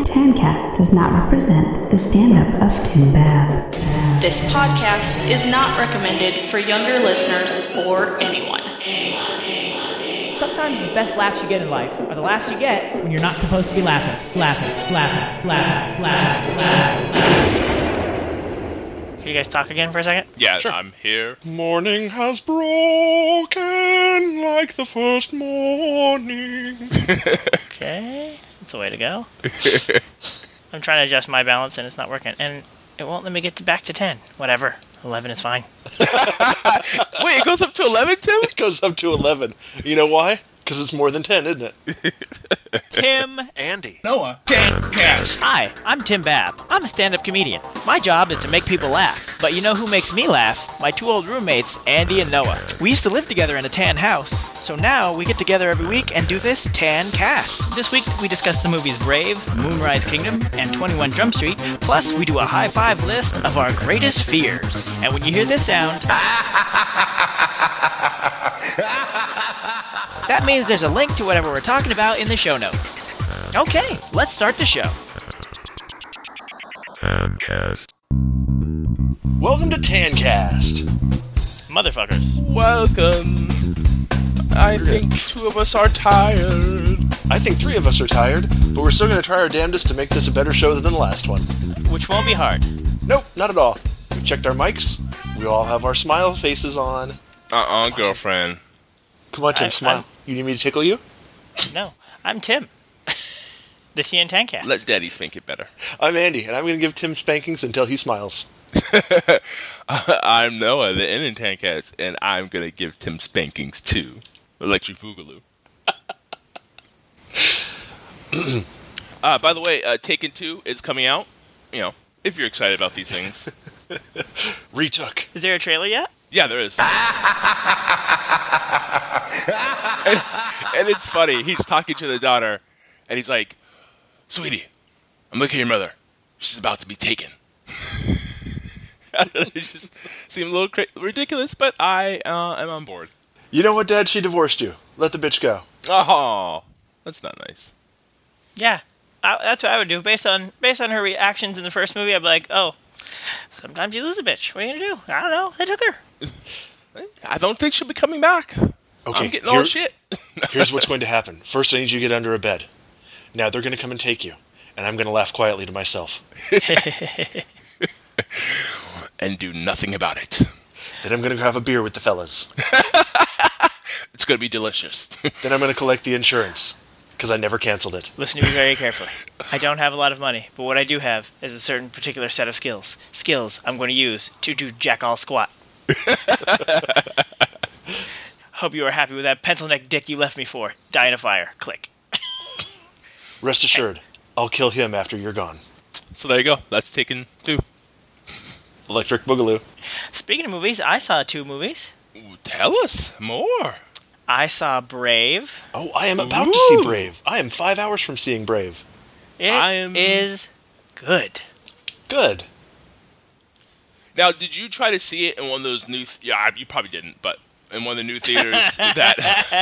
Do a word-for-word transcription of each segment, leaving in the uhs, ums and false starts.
Tancast does not represent the stand-up of Tim Bab. This podcast is not recommended for younger listeners or anyone. Sometimes the best laughs you get in life are the laughs you get when you're not supposed to be laughing. Laughing, laughing, laughing, laughing, laughing, laughing. Can you guys talk again for a second? Yeah, Sure. I'm here. Morning has broken like the first morning. Okay, that's the way to go. I'm trying to adjust my balance and it's not working. And it won't let me get to back to ten. Whatever. eleven is fine. Wait, it goes up to eleven, Tim? It goes up to eleven. You know why? Because it's more than ten, isn't it? Tim, Andy. Noah. Tancast. Hi, I'm Tim Bab. I'm a stand-up comedian. My job is to make people laugh. But you know who makes me laugh? My two old roommates, Andy and Noah. We used to live together in a tan house. So now we get together every week and do this Tancast. This week we discuss the movies Brave, Moonrise Kingdom, and twenty-one Jump Street. Plus we do a high-five list of our greatest fears. And when you hear this sound, that means there's a link to whatever we're talking about in the show notes. Okay, let's start the show. Tancast. Welcome to Tancast. Motherfuckers. Welcome. I think two of us are tired. I think three of us are tired, but we're still going to try our damnedest to make this a better show than the last one. Which won't be hard. Nope, not at all. We checked our mics. We all have our smile faces on. Uh-uh, girlfriend. Come on, Tim, I- smile. I'm- You need me to tickle you? No, I'm Tim. The T N Tancast. Let Daddy spank it better. I'm Andy, and I'm going to give Tim spankings until he smiles. I'm Noah, the N in Tancast, and I'm gonna give Tim spankings too. Electric Boogaloo. uh, by the way, uh, Taken two is coming out. You know, if you're excited about these things. Retook. Is there a trailer yet? Yeah, there is. and, and it's funny. He's talking to the daughter, and he's like, "Sweetie, I'm looking at your mother. She's about to be taken." It just seemed a little cra- ridiculous, but I uh, am on board. You know what, Dad? She divorced you. Let the bitch go. Oh, that's not nice. Yeah, I, that's what I would do. Based on based on her reactions in the first movie, I'd be like, oh, sometimes you lose a bitch. What are you gonna do? I don't know. They took her. I don't think she'll be coming back. Okay, I'm getting here- all shit. Here's what's going to happen. First, I need you to get under a bed. Now they're going to come and take you, and I'm going to laugh quietly to myself. And do nothing about it. Then I'm going to go have a beer with the fellas. It's going to be delicious. Then I'm going to collect the insurance, because I never canceled it. Listen to me very carefully. I don't have a lot of money, but what I do have is a certain particular set of skills. Skills I'm going to use to do jack all squat. Hope you are happy with that pencil neck dick you left me for. Die in a fire. Click. Rest assured, I'll kill him after you're gone. So there you go. That's Taken two. Electric Boogaloo. Speaking of movies, I saw two movies. Ooh, tell us more. I saw Brave. Oh, I am about to see Ooh. Brave. I am five hours from seeing Brave. It I am- is good. Good. Now, did you try to see it in one of those new... Th- yeah, you probably didn't, but in one of the new theaters that...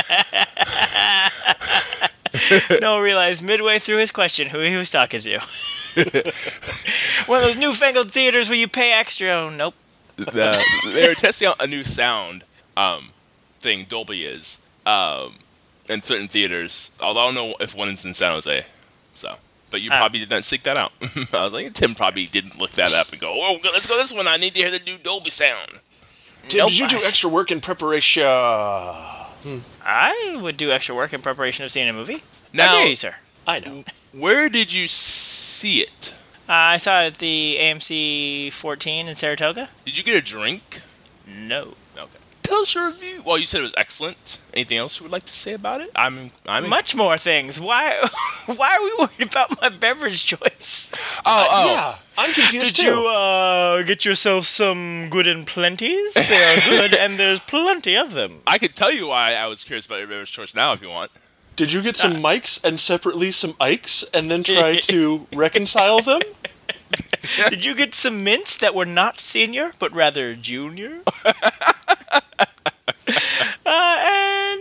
Noah realized midway through his question who he was talking to. One of those newfangled theaters where you pay extra. Oh, nope. the, they were testing out a new sound um, thing, Dolby is, um, in certain theaters. Although I don't know if one is in San Jose. So, but you Ah. probably did not seek that out. I was like, Tim probably didn't look that up and go, oh, let's go this one. I need to hear the new Dolby sound. Tim, Nope. did you do extra work in preparation? I would do extra work in preparation of seeing a movie. Now- How dare you, sir? I know. Where did you see it? Uh, I saw it at the A M C fourteen in Saratoga. Did you get a drink? No. Okay. Tell us your review. Well, you said it was excellent. Anything else you would like to say about it? I'm, I'm. Much more things. Why Why are we worried about my beverage choice? Oh, oh. Yeah, I'm confused Did too. you uh, get yourself some good and plenties? They are good, and there's plenty of them. I could tell you why I was curious about your beverage choice now, if you want. Did you get some mics and separately some Ikes and then try to reconcile them? Did you get some mints that were not senior, but rather junior? uh, and no,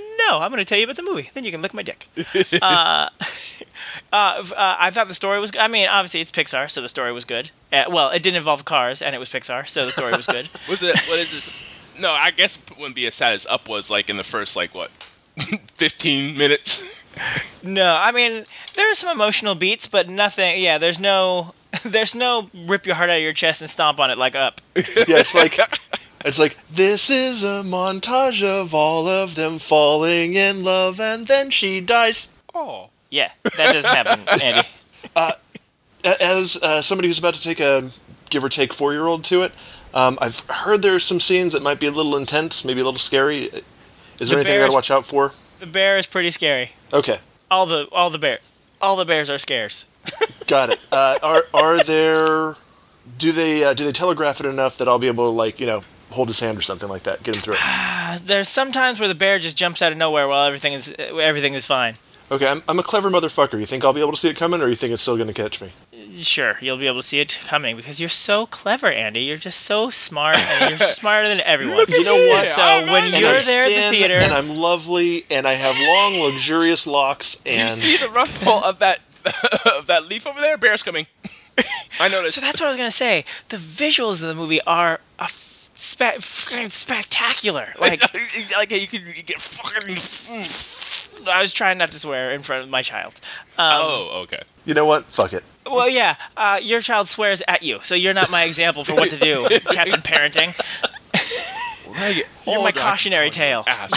I'm going to tell you about the movie. Then you can lick my dick. uh, uh, uh, I thought the story was good. I mean, obviously it's Pixar, so the story was good. Uh, well, it didn't involve cars, and it was Pixar, so the story was good. Was it? What is this? No, I guess it wouldn't be as sad as Up was like in the first like what, fifteen minutes. No, I mean there are some emotional beats, but nothing. Yeah, there's no, there's no rip your heart out of your chest and stomp on it like Up. Yeah, it's like it's like this is a montage of all of them falling in love, and then she dies. Oh. Yeah, that doesn't happen, Andy. Uh, as uh, somebody who's about to take a give or take four year old to it, um, I've heard there's some scenes that might be a little intense, maybe a little scary. Is there The anything I bears- gotta watch out for? The bear is pretty scary. Okay, All the all the bears, all the bears are scares. got it. Uh, are are there? Do they uh, do they telegraph it enough that I'll be able to like you know hold his hand or something like that, get him through it? Uh, there's some times where the bear just jumps out of nowhere while everything is everything is fine. Okay, I'm I'm a clever motherfucker. You think I'll be able to see it coming, or you think it's still gonna catch me? Sure, you'll be able to see it coming because you're so clever, Andy. You're just so smart, and you're smarter than everyone. You know what? So I'm when not- And you're I'm there at the thin, theater, and I'm lovely, and I have long, luxurious locks, Do you and see the ruffle of that of that leaf over there? Bear's coming. I noticed. so that's what I was gonna say. The visuals of the movie are a f- spe- fucking spectacular. Like like you can you get fucking. I was trying not to swear in front of my child. Um, Oh, okay. you know what? Fuck it. Well, yeah. Uh, your child swears at you, so you're not my example for what to do, Captain Parenting. Right. You're my cautionary tale. Ass.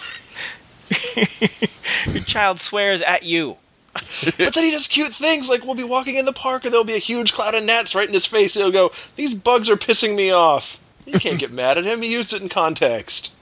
Your child swears at you. But then he does cute things, like we'll be walking in the park, and there'll be a huge cloud of gnats right in his face. He'll go, "These bugs are pissing me off." You can't get mad at him. He used it in context.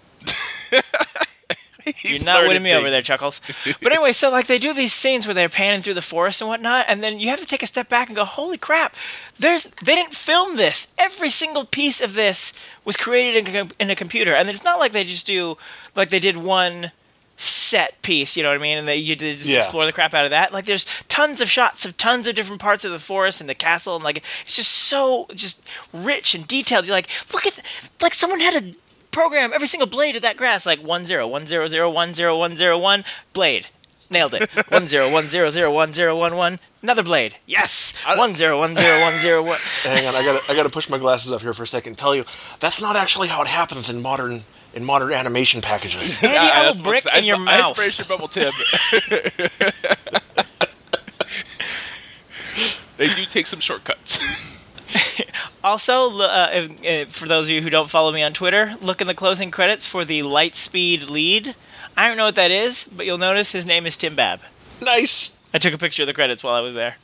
You're not winning me over there, Chuckles. But anyway, so like they do these scenes where they're panning through the forest and whatnot, and then you have to take a step back and go, "Holy crap! There's they didn't film this. Every single piece of this was created in a, in a computer, and it's not like they just do like they did one set piece. You know what I mean? And they you did just Yeah. explore the crap out of that. Like there's tons of shots of tons of different parts of the forest and the castle, and like it's just so just rich and detailed. You're like, look at like someone had a program every single blade of that grass, like one zero one zero zero one zero one zero one blade, nailed it. One zero one zero zero one zero one one another blade, yes. One zero one zero one zero one. Hang on, I gotta I gotta push my glasses up here for a second. And tell you that's not actually how it happens in modern in modern animation packages. Andy, I- I that's will what- brick I- in your I- I mouth. sprays your bubble tip. They do take some shortcuts. Also, uh, if, if, for those of you who don't follow me on Twitter, look in the closing credits for the Lightspeed lead. I don't know what that is, but you'll notice his name is Tim Babb. Nice. I took a picture of the credits while I was there.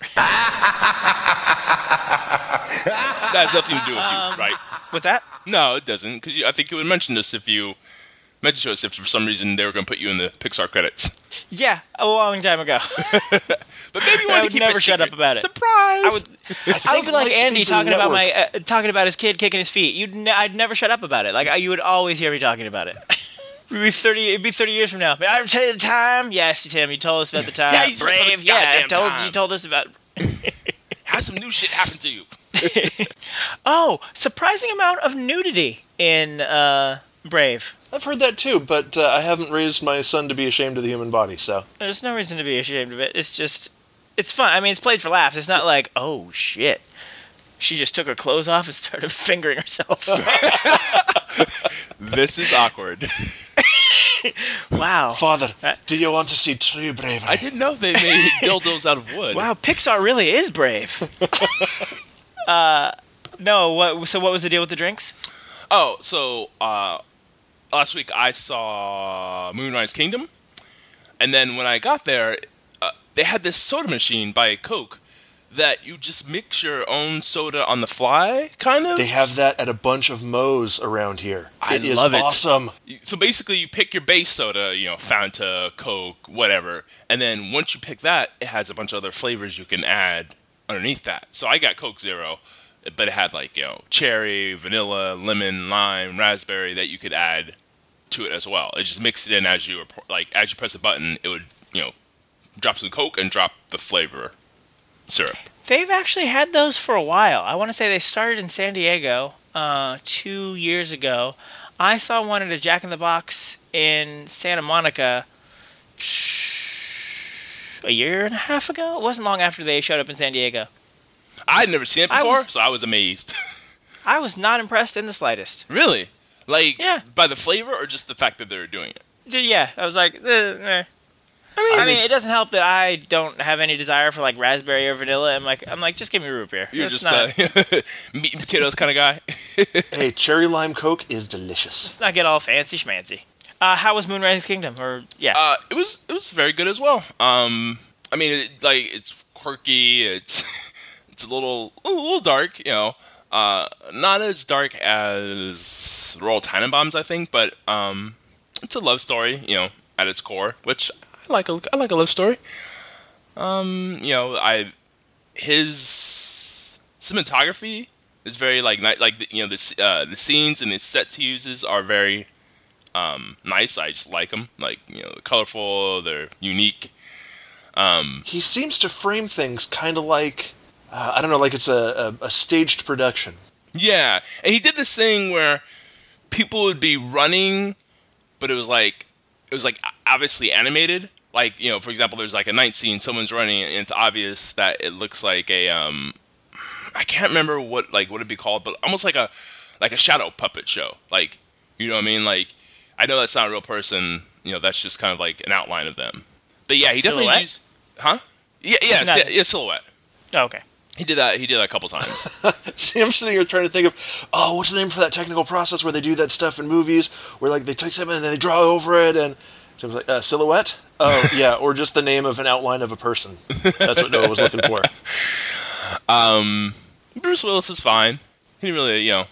That has nothing to do with Um, you, right? What's that? No, it doesn't. Because I think you would mention this if you mentioned to us if for some reason they were going to put you in the Pixar credits. Yeah, a long time ago. But maybe you I wanted would to keep never it shut secret. up about it. Surprise! I would, I would think be like Lightspeed's Andy a talking about network. my uh, talking about his kid kicking his feet. You'd ne- I'd never shut up about it. Like I, you would always hear me talking about it. It'd be thirty. It'd be thirty years from now. I tell you the time. Yes, Tim. You told us about the time. Yeah, you told us about Brave. the Yeah, I goddamn told time. you told us about. Have some new shit happen to you. Oh, surprising amount of nudity in uh, Brave. I've heard that too, but uh, I haven't raised my son to be ashamed of the human body, so. There's no reason to be ashamed of it. It's just, it's fun. I mean, it's played for laughs. It's not like, oh shit, she just took her clothes off and started fingering herself. This is awkward. Wow. Father, Uh, do you want to see true bravery? I didn't know they made dildos out of wood. Wow, Pixar really is brave. uh, no. What? So what was the deal with the drinks? Oh, so uh, last week I saw Moonrise Kingdom, and then when I got there, uh, they had this soda machine by Coke that you just mix your own soda on the fly, kind of. They have that at a bunch of Moe's around here. I It is love it. awesome. So basically, you pick your base soda, you know, Fanta, Coke, whatever, and then once you pick that, it has a bunch of other flavors you can add underneath that. So I got Coke Zero, but it had like, you know, cherry, vanilla, lemon, lime, raspberry that you could add to it as well. It just mixed it in as you were, like as you press a button, it would, you know, drop some Coke and drop the flavor syrup. They've actually had those for a while. I want to say they started in San Diego uh, two years ago. I saw one at a Jack in the Box in Santa Monica a year and a half ago. It wasn't long after they showed up in San Diego. I had never seen it I before, was- so I was amazed. I was not impressed in the slightest. Really? Like, Yeah. by the flavor or just the fact that they were doing it? D- Yeah, I was like, eh, eh. I mean, I mean, it doesn't help that I don't have any desire for like raspberry or vanilla. I'm like, I'm like, just give me root beer. You're It's just not, a meat and potatoes kind of guy. Hey, cherry lime Coke is delicious. not get all fancy schmancy. Uh, how was Moonrise Kingdom? Or yeah, Uh, it was it was very good as well. Um, I mean, it, like it's quirky. It's it's a little a little dark, you know. Uh, not as dark as Royal Tenenbaums, I think, but um, it's a love story, you know, at its core, which I like. A, I like a love story. Um, you know, I his cinematography is very like ni- like you know the uh, the scenes and the sets he uses are very um nice. I just like them. Like, you know, they're colorful, they're unique. Um, He seems to frame things kind of like, uh, I don't know, like it's a, a, a staged production. Yeah, and he did this thing where people would be running, but it was like it was like obviously animated. Like, you know, for example, there's like a night scene, someone's running, and it's obvious that it looks like a um, I can't remember what like what it'd be called, but almost like a like a shadow puppet show. Like, you know what I mean? Like, I know that's not a real person. You know, that's just kind of like an outline of them. But yeah, he definitely Silhouette? used, huh? Yeah, yeah, No. yeah, yeah, silhouette. oh, okay. He did that. He did that a couple times. See, I'm sitting here trying to think of, oh, what's the name for that technical process where they do that stuff in movies, where like they take something and then they draw over it, and so I was like, uh, silhouette? Oh, yeah, or just the name of an outline of a person. That's what Noah was looking for. Um, Bruce Willis is fine. He didn't really, you know.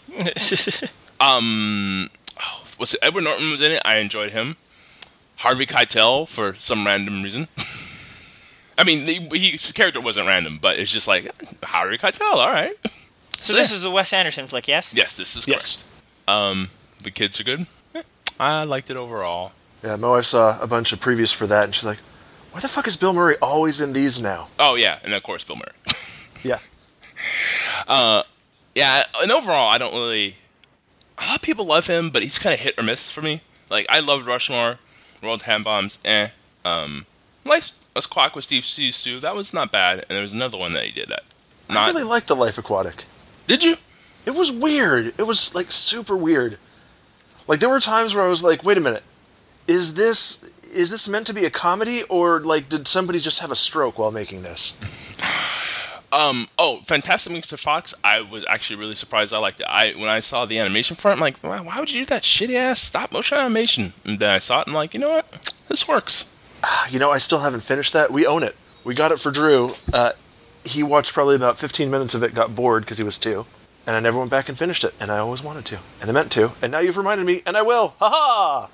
Um, oh, was it Edward Norton was in it? I enjoyed him. Harvey Keitel for some random reason. I mean, the, he, his character wasn't random, but it's just like Harvey Keitel. All right. So this is a Wes Anderson flick, yes? Yes, this is correct. Yes. Um, the kids are good. Eh, I liked it overall. Yeah, my wife saw a bunch of previews for that, and she's like, why the fuck is Bill Murray always in these now? Oh yeah, and of course Bill Murray. Yeah. Uh, yeah, and overall, I don't really. A lot of people love him, but he's kind of hit or miss for me. Like, I loved Rushmore, Royal Tenenbaums, eh. Um, Life as Quack with Steve Zissou, that was not bad, and there was another one that he did that. I Not. really liked The Life Aquatic. Did you? It was weird. It was, like, super weird. Like, there were times where I was like, wait a minute. Is this is this meant to be a comedy, or, like, did somebody just have a stroke while making this? Um. Oh, Fantastic Mister Fox. I was actually really surprised. I liked it. I when I saw the animation for it, I'm like, why, why would you do that shitty ass stop motion animation? And then I saw it, and I'm like, you know what? This works. You know, I still haven't finished that. We own it. We got it for Drew. Uh, he watched probably about fifteen minutes of it, got bored because he was two, and I never went back and finished it, and I always wanted to, and I meant to, and now you've reminded me, and I will. Ha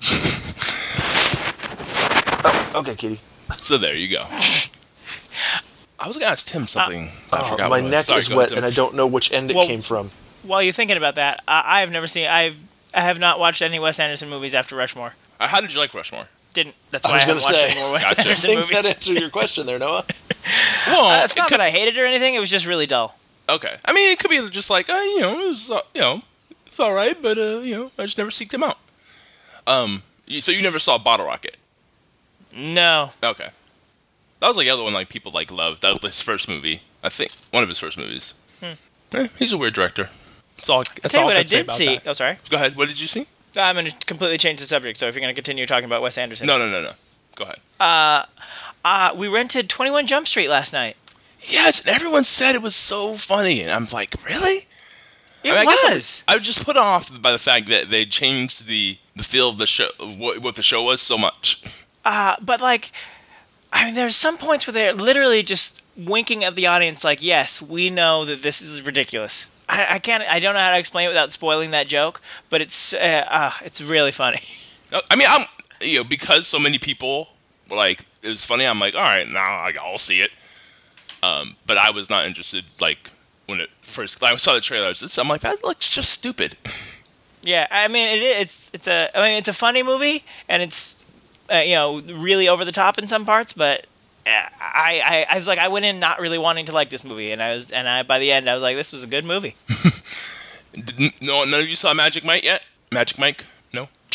ha! Oh, okay, Kitty. So there you go. I was gonna ask Tim something. I Oh, forgot. my what it was. neck Sorry, is go wet, ahead, and I Tim. don't know which end it Well- came from. While you're thinking about that, I, I have never seen. I've I have not watched any Wes Anderson movies after Rushmore. Uh, how did you like Rushmore? Didn't. That's I why I, was haven't gonna watched say. any more Wes Gotcha. I Anderson think movies. that answered your question there, Noah. Well, Uh, it's it not could- that I hated it or anything. It was just really dull. Okay. I mean, it could be just like, uh, you know, it was, uh, you know, it's all right, but uh, you know, I just never seeked him out. Um, you- so you never saw Bottle Rocket? No. Okay. That was like the other one like people like loved. That was his first movie, I think, one of his first movies. Hmm. Eh, he's a weird director. That's all. That's Tell you all what I I can say did about see. that. Oh, sorry. Go ahead. What did you see? I'm going to completely change the subject. So if you're going to continue talking about Wes Anderson, No, no, no, no. Go ahead. Uh, uh, we rented twenty-one Jump Street last night. Yes, and everyone said it was so funny, and I'm like, really? It I mean, I guess I was. was, I was just put off by the fact that they changed the the feel of the show, of what, what the show was so much. Uh, but like, I mean, there's some points where they're literally just winking at the audience, like, "Yes, we know that this is ridiculous." I, I can't. I don't know how to explain it without spoiling that joke, but it's uh, uh, it's really funny. I mean, I'm you know because so many people were like it was funny. I'm like, all right, now nah, I'll see it. Um, but I was not interested. Like when it first, I saw the trailers. I'm like, that looks just stupid. Yeah, I mean, it, it's it's a. I mean, it's a funny movie, and it's uh, you know really over the top in some parts, but. uh, I, I, I was like I went in not really wanting to like this movie, and I was and I by the end I was like this was a good movie. Didn't, no, none of you saw Magic Mike yet? Magic Mike? No.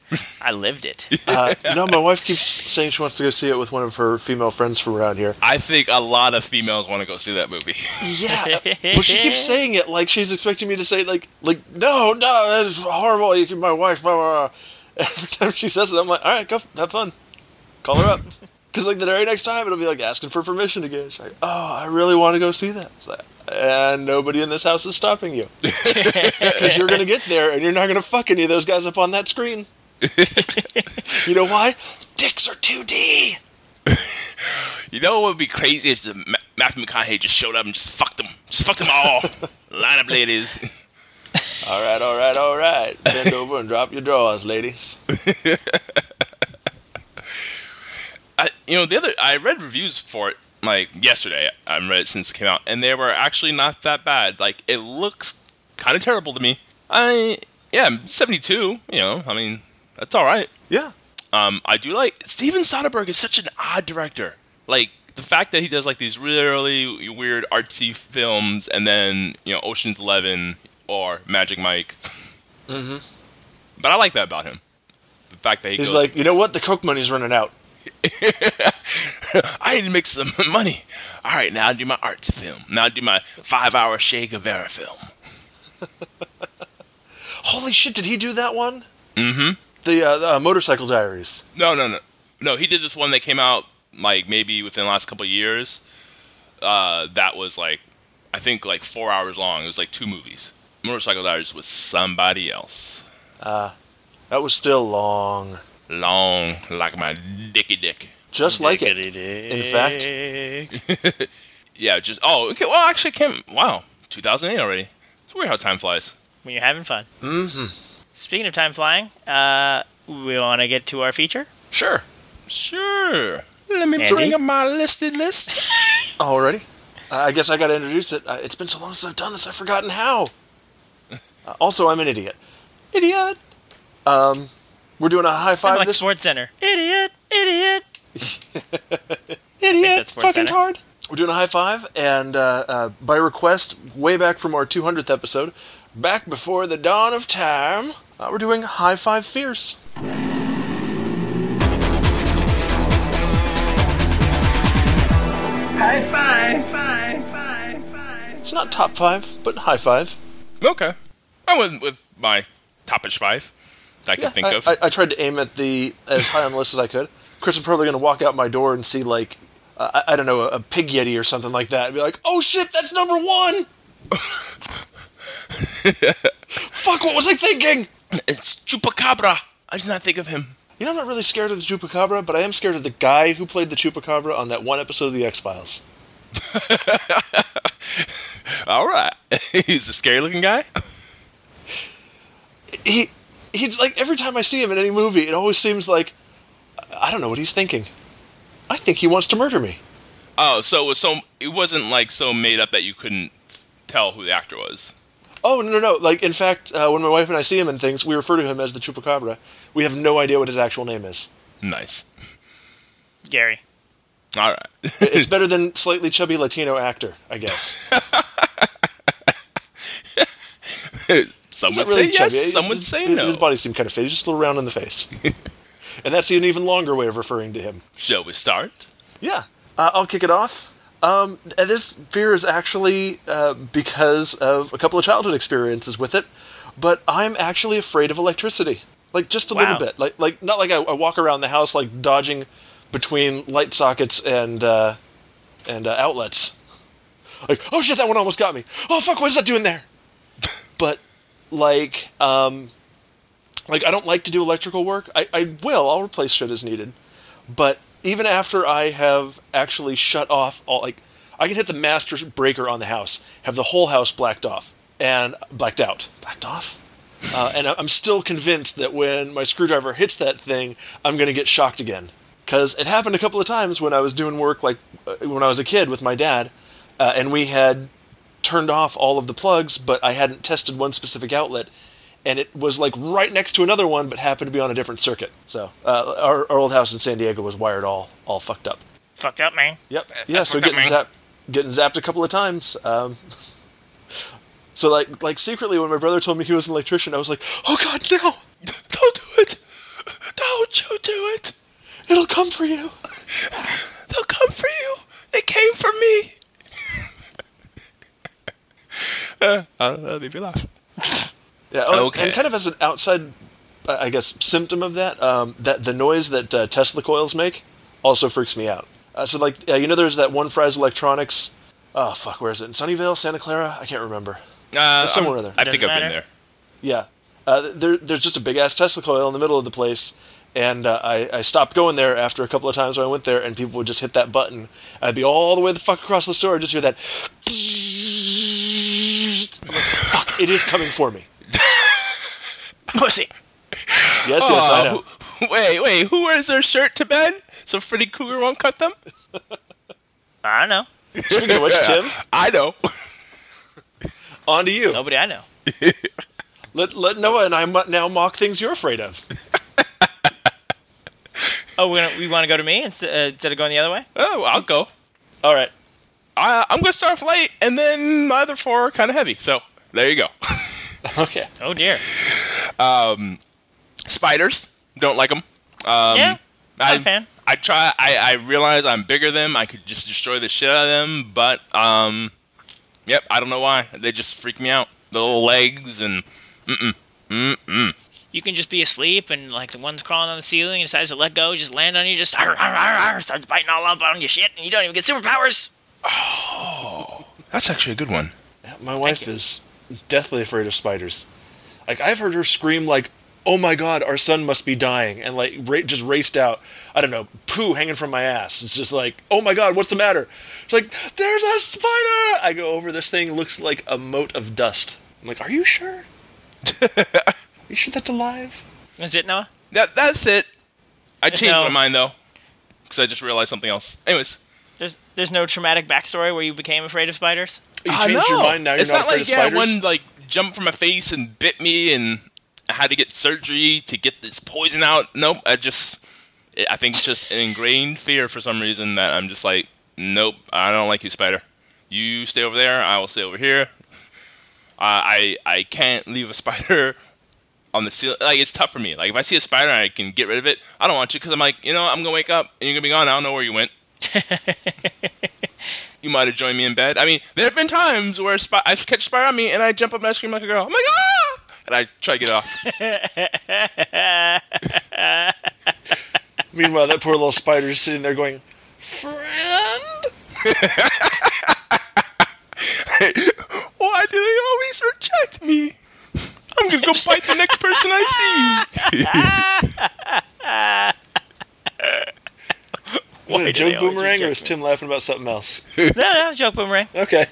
I lived it. Uh, no, my wife keeps saying she wants to go see it with one of her female friends from around here. I think a lot of females want to go see that movie. Yeah, but she keeps saying it like she's expecting me to say like, like no, no, that's horrible. You can, my wife, blah, blah, blah. Every time she says it, I'm like, all right, go have fun. Call her up. Because like the very next time, it'll be like asking for permission again. She's like, oh, I really want to go see that. It's like, and nobody in this house is stopping you. Because you're going to get there and you're not going to fuck any of those guys up on that screen. You know why? Dicks are two D. You know what would be crazy is if Ma- Matthew McConaughey just showed up and just fucked them. Just fucked them all. Line up, ladies. All right, all right, all right. Bend over and drop your drawers, ladies. I, you know, the other I read reviews for it like yesterday. I read it since it came out, and they were actually not that bad. Like, it looks kind of terrible to me. I yeah, I'm seventy-two. You know, I mean, that's all right. Yeah. Um, I do like Steven Soderbergh is such an odd director. Like the fact that he does like these really weird artsy films, and then you know Ocean's Eleven or Magic Mike. Mm-hmm. But I like that about him. The fact that he He's goes, like, you know what? The Coke money's running out. I need to make some money. All right, now I'll do my arts film. Now I'll do my five-hour Che Guevara film. Holy shit! Did he do that one? Mm-hmm. The, uh, the uh, Motorcycle Diaries. No, no, no, no. He did this one that came out like maybe within the last couple of years. Uh, that was like, I think like four hours long. It was like two movies. Motorcycle Diaries was somebody else. Uh, that was still long. Long, like my dicky dick. Just like it. In fact. Yeah, just, oh, okay, well, actually, it came, wow, two thousand eight already. It's weird how time flies. When you're having fun. Mm-hmm. Speaking of time flying, uh, we want to get to our feature? Sure. Sure. Let me Andy? bring up my listed list. Alrighty. Uh, I guess I gotta introduce it. Uh, it's been so long since I've done this, I've forgotten how. Uh, also, I'm an idiot. Idiot! Um, we're doing a high five I'm like this... Sports Center. Idiot! Idiot! Idiot! that's Sports Fucking Center. hard! We're doing a high five, and uh, uh, by request, way back from our two hundredth episode, back before the dawn of time, uh, we're doing High Five Fierce. High five, five, five, five. It's not top five, but high five. Okay. I went with my top-ish five that I can Yeah, think I, of. I, I tried to aim at the as high on the list as I could. Chris is probably going to walk out my door and see, like, uh, I, I don't know, a, a pig yeti or something like that, and be like, oh shit, that's number one! Fuck, what was I thinking? It's Chupacabra. I did not think of him. You know, I'm not really scared of the Chupacabra, but I am scared of the guy who played the Chupacabra on that one episode of The X-Files. All right. He's a scary-looking guy? He, he's like, every time I see him in any movie, it always seems like, I don't know what he's thinking. I think he wants to murder me. Oh, so it was so it wasn't like so made up that you couldn't tell who the actor was. Oh, no, no, no. Like, in fact, uh, when my wife and I see him in things, we refer to him as the Chupacabra. We have no idea what his actual name is. Nice. Gary. All right. It's better than slightly chubby Latino actor, I guess. Some He's would not really say yes, chubby. some His- would say his, no. His body seemed kind of fit. He's just a little round in the face. And that's an even longer way of referring to him. Shall we start? Yeah. Uh, I'll kick it off. Um, and this fear is actually uh, because of a couple of childhood experiences with it, but I'm actually afraid of electricity. Like, just a Wow. little bit. Like, like not like I, I walk around the house, like, dodging between light sockets and, uh, and uh, outlets. Like, oh shit, that one almost got me. Oh fuck, what is that doing there? But, like, um, like, I don't like to do electrical work. I, I will, I'll replace shit as needed. But even after I have actually shut off all, like, I can hit the master breaker on the house, have the whole house blacked off, and blacked out. Blacked off? Uh, and I'm still convinced that when my screwdriver hits that thing, I'm going to get shocked again. Because it happened a couple of times when I was doing work, like, uh, when I was a kid with my dad, uh, and we had turned off all of the plugs, but I hadn't tested one specific outlet, and it was like right next to another one, but happened to be on a different circuit. So uh, our, our old house in San Diego was wired all all fucked up. Fucked up, man. Yep. Yeah. So fucked up, getting man. zapped, getting zapped a couple of times. Um, so like like secretly, when my brother told me he was an electrician, I was like, oh god, no! Don't do it. do it. It'll come for you. They'll come for you. It came for me. uh, uh, that made me laugh. Yeah. Oh, Okay. And kind of as an outside, uh, I guess, symptom of that, um, that the noise that uh, Tesla coils make also freaks me out. Uh, so, like, uh, you know, there's that one Fry's Electronics. Oh fuck, where is it? In Sunnyvale, Santa Clara? I can't remember. Uh, It's somewhere I'm- there. I think Doesn't I've been matter. there. Yeah. Uh, there, there's just a big ass Tesla coil in the middle of the place, and uh, I, I stopped going there after a couple of times when I went there, and people would just hit that button. I'd be all the way the fuck across the store, and just hear that. I'm like, fuck, it is coming for me. Pussy. Yes, yes, I know. who- wait, wait. Who wears their shirt to bed so Freddy Krueger won't cut them? I don't know. Speaking of which, Tim, I know. on to you. Nobody I know. Let, let Noah and I mo- now mock things you're afraid of. Oh, we're gonna, we want to go to me instead, uh, instead of going the other way? Oh, I'll go. All right. I, I'm gonna start off light, and then my other four are kind of heavy. So there you go. Okay. Oh, dear. um, spiders. Don't like them. Um, Yeah, not I, a fan. I try. I, I realize I'm bigger than them. I could just destroy the shit out of them. But um, yep. I don't know why. They just freak me out. The little legs and mm mm mm. You can just be asleep, and like the one's crawling on the ceiling and decides to let go, just land on you, just arr, arr, arr, arr, starts biting all up on your shit, and you don't even get superpowers. Oh, that's actually a good one. My wife you. is deathly afraid of spiders. Like, I've heard her scream like, "Oh my god, our son must be dying," and like ra- just raced out. I don't know, poo hanging from my ass. It's just like, "Oh my god, what's the matter?" She's like, "There's a spider!" I go over, this thing looks like a mote of dust. I'm like, "Are you sure? Are you sure that's alive?" That's it, Noah? That that's it. I changed No. my mind though, because I just realized something else. Anyways. There's there's no traumatic backstory where you became afraid of spiders? You Ah, changed your no. mind, now you're it's not not afraid like of yeah, spiders? one like jumped from my face and bit me, and I had to get surgery to get this poison out. Nope, I just, I think it's just an ingrained fear for some reason that I'm just like, nope, I don't like you, spider. You stay over there, I will stay over here. Uh, I I can't leave a spider on the ceiling. Like, it's tough for me. Like, if I see a spider and I can get rid of it, I don't want you because I'm like, you know, I'm gonna wake up and you're gonna be gone. I don't know where you went. You might have joined me in bed. I mean, there have been times where spi- I catch a spider on me and I jump up and I scream like a girl. I'm like, ah! And I try to get off. Meanwhile, that poor little spider is sitting there going, "Friend?" Why do they always reject me? I'm gonna go bite the next person I see. Was Why it a do joke they always boomerang, or reject is me? Tim laughing about something else? No, no, joke boomerang. Okay.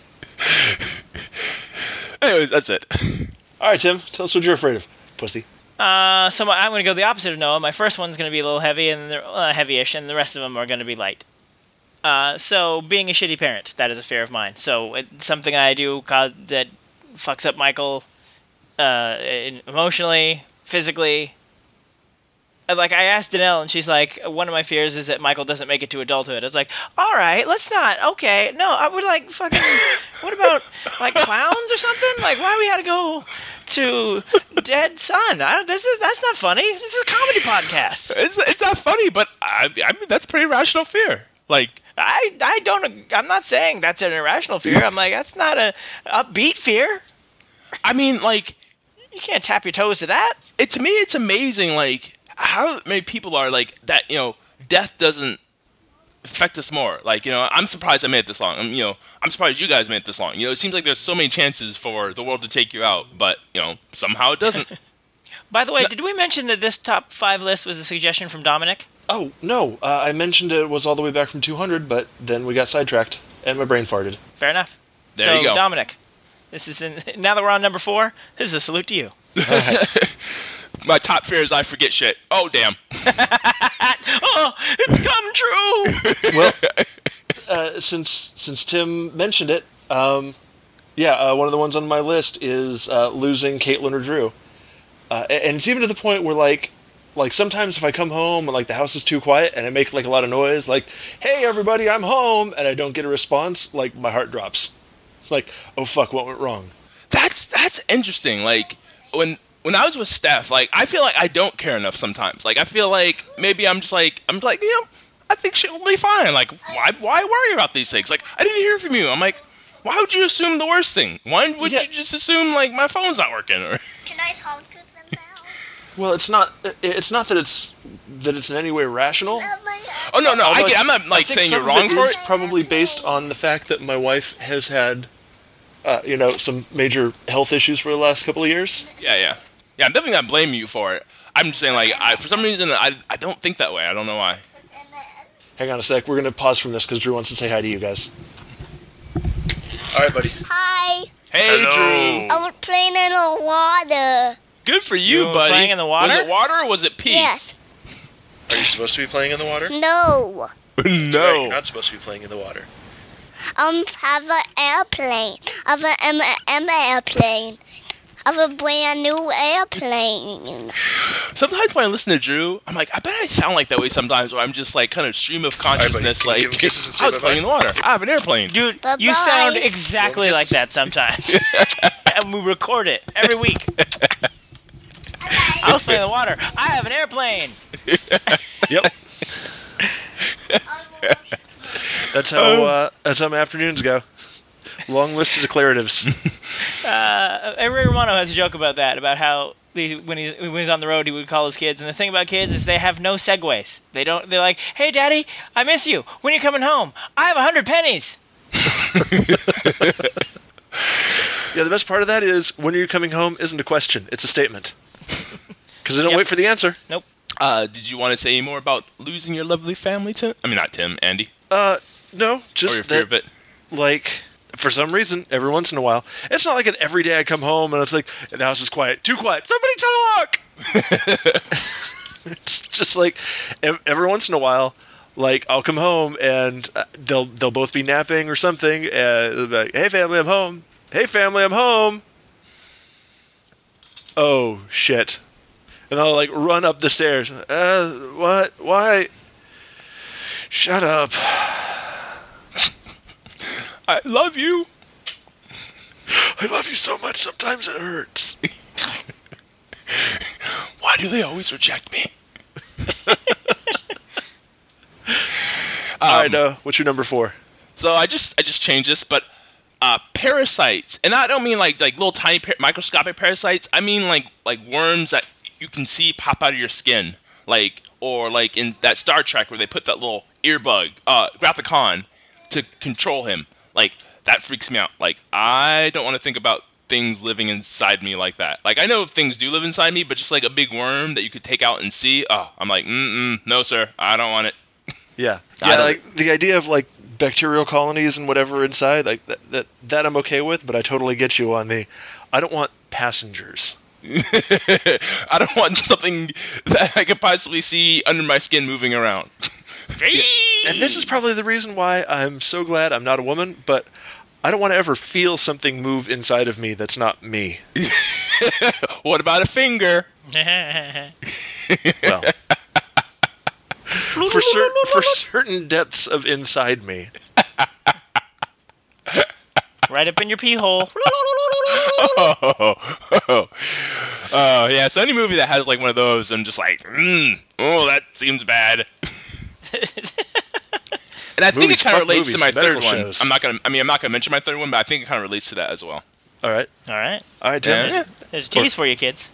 Anyways, that's it. All right, Tim, tell us what you're afraid of, pussy. Uh, so my, I'm going to go the opposite of Noah. My first one's going to be a little heavy, and the, uh, heavy-ish, and the rest of them are going to be light. Uh, so being a shitty parent, that is a fear of mine. So it's something I do cause, that fucks up Michael uh, in- emotionally, physically. And, like, I asked Danelle, and she's like, one of my fears is that Michael doesn't make it to adulthood. I was like, all right, let's not. Okay, no, I would like fucking. What about like clowns or something? Like, why we had to go to Dead Son? I don't, this is that's not funny. This is a comedy podcast. It's it's not funny, but I I mean that's pretty rational fear. Like, I I don't. I'm not saying that's an irrational fear. I'm like, that's not a upbeat fear. I mean, like, You can't tap your toes to that. it to me it's amazing like how many people are like that. You know, death doesn't affect us more. Like, you know, I'm surprised I made it this long. I'm, you know, I'm surprised you guys made it this long. You know, it seems like there's so many chances for the world to take you out, but you know, somehow it doesn't. By the way, did we mention that this top five list was a suggestion from Dominic? Oh, no, uh, I mentioned it was all the way back from two hundred, but then we got sidetracked, and my brain farted. Fair enough. There so, you go. Dominic, this is in, now that we're on number four, this is a salute to you. My top fear is I forget shit. Oh damn. Oh, it's come true. Well, uh, since since Tim mentioned it, um, yeah, uh, one of the ones on my list is uh, losing Caitlin or Drew. Uh, and it's even to the point where, like, like sometimes if I come home and, like, the house is too quiet and I make, like, a lot of noise, like, "Hey, everybody, I'm home," and I don't get a response, like, my heart drops. It's like, oh, fuck, what went wrong? That's that's interesting. Like when when I was with Steph, like, I feel like I don't care enough sometimes. Like, I feel like maybe I'm just like, I'm like, you know, I think shit will be fine. Like, why why worry about these things? Like, I didn't hear from you. I'm like, why would you assume the worst thing? Why would Yeah. you just assume, like, my phone's not working? Or Can I talk to them now? Well, it's not. It's not that it's that it's in any way rational. Oh, no, no, I Although get, I'm not, like, I think saying some you're wrong of it for is it. probably based on the fact that my wife has had, uh, you know, some major health issues for the last couple of years. Yeah, yeah. Yeah, I'm definitely not blaming you for it. I'm just saying, like, I, for some reason, I, I don't think that way. I don't know why. Hang on a sec. We're gonna pause from this because Drew wants to say hi to you guys. All right, buddy. Hi. Hey, Hello. Drew. I was playing in the water. Good for you, You were buddy. playing in the water? Was it water or was it pee? Yes. Are you supposed to be playing in the water? No. No. You're not supposed to be playing in the water. Um, have an airplane. Have an M M airplane. Have a brand new airplane. Sometimes when I listen to Drew, I'm like, I bet I sound like that way sometimes, where I'm just like kind of stream of consciousness, buddy. Can you like, give him kisses and say I was bye-bye? playing in the water. I have an airplane. Dude, Bye-bye. you sound exactly Well, like that sometimes. And we record it every week. I was playing in the water. I have an airplane. Yep. That's how. Uh, that's how my afternoons go. Long list of declaratives. Uh, Ray Romano has a joke about that, about how the, when he when he's on the road, he would call his kids. And the thing about kids is they have no segues. They don't. They're like, "Hey, Daddy, I miss you. When are you coming home? I have a hundred pennies." Yeah, the best part of that is when are you coming home isn't a question; it's a statement. Because they don't Yep. wait for the answer. Nope. Uh, did you want to say any more about losing your lovely family, Tim? I mean, not Tim, Andy. Uh, no, Or just your fear that. of it. Like, for some reason, every once in a while, it's not like an every day I come home and it's like the house is quiet, too quiet. Somebody talk. It's just like ev- every once in a while, like I'll come home and uh, they'll they'll both be napping or something, and they'll be like, "Hey family, I'm home. Hey family, I'm home." Oh shit! And I'll like run up the stairs. Uh, what? Why? Shut up. I love you. I love you so much. Sometimes it hurts. Why do they always reject me? All right, Um, uh, what's your number four? So I just I just changed this, but uh, parasites, and I don't mean like like little tiny par- microscopic parasites. I mean like like worms that you can see pop out of your skin, like or like in that Star Trek where they put that little earbug, uh, Grathicon, to control him. Like that freaks me out. Like I don't want to think about things living inside me like that. Like I know things do live inside me, but just like a big worm that you could take out and see. Oh, I'm like, mm mm, no sir, I don't want it. Yeah, I yeah. don't- Like the idea of like bacterial colonies and whatever inside, like that, that that I'm okay with. But I totally get you on the. I don't want passengers. I don't want something that I could possibly see under my skin moving around. And this is probably the reason why I'm so glad I'm not a woman. But I don't want to ever feel something move inside of me that's not me. What about a finger? Well, for cer- for certain depths of inside me. Right up in your pee hole. Oh, oh, oh, yeah. So any movie that has like one of those, I'm just like, mm, oh, that seems bad. And I think Movies, it kind of fuck relates movies, to my third medical one. shows. I'm not gonna. I mean, I'm not gonna mention my third one, but I think it kind of relates to that as well. All right, All right. all right, Tim. Yeah. There's teas for you, kids.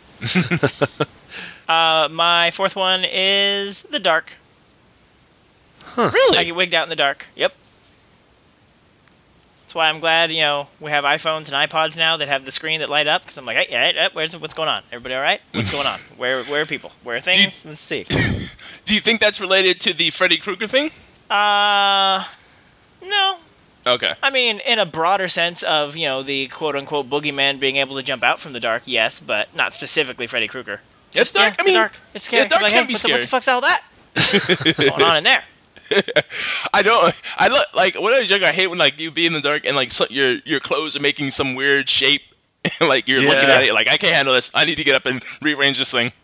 uh, my fourth one is The Dark. I Really? get wigged out in the dark. Yep. That's why I'm glad, you know, we have iPhones and iPods now that have the screen that light up. Because I'm like, hey, hey, hey, where's what's going on? Everybody all right? What's going on? Where where are people? Where are things? Let's see. Do you think that's related to the Freddy Krueger thing? Uh, no. Okay. I mean, in a broader sense of, you know, the quote-unquote boogeyman being able to jump out from the dark, yes, but not specifically Freddy Krueger. It's dark. Yeah, I mean, the dark. It's scary. yeah, dark like, can hey, be what, the, scary. what the fuck's all that? What's going on in there? I don't. I look like when I was younger. I hate when like you be in the dark and like so, your your clothes are making some weird shape. Like you're looking Yeah. at it like I can't handle this. I need to get up and rearrange this thing.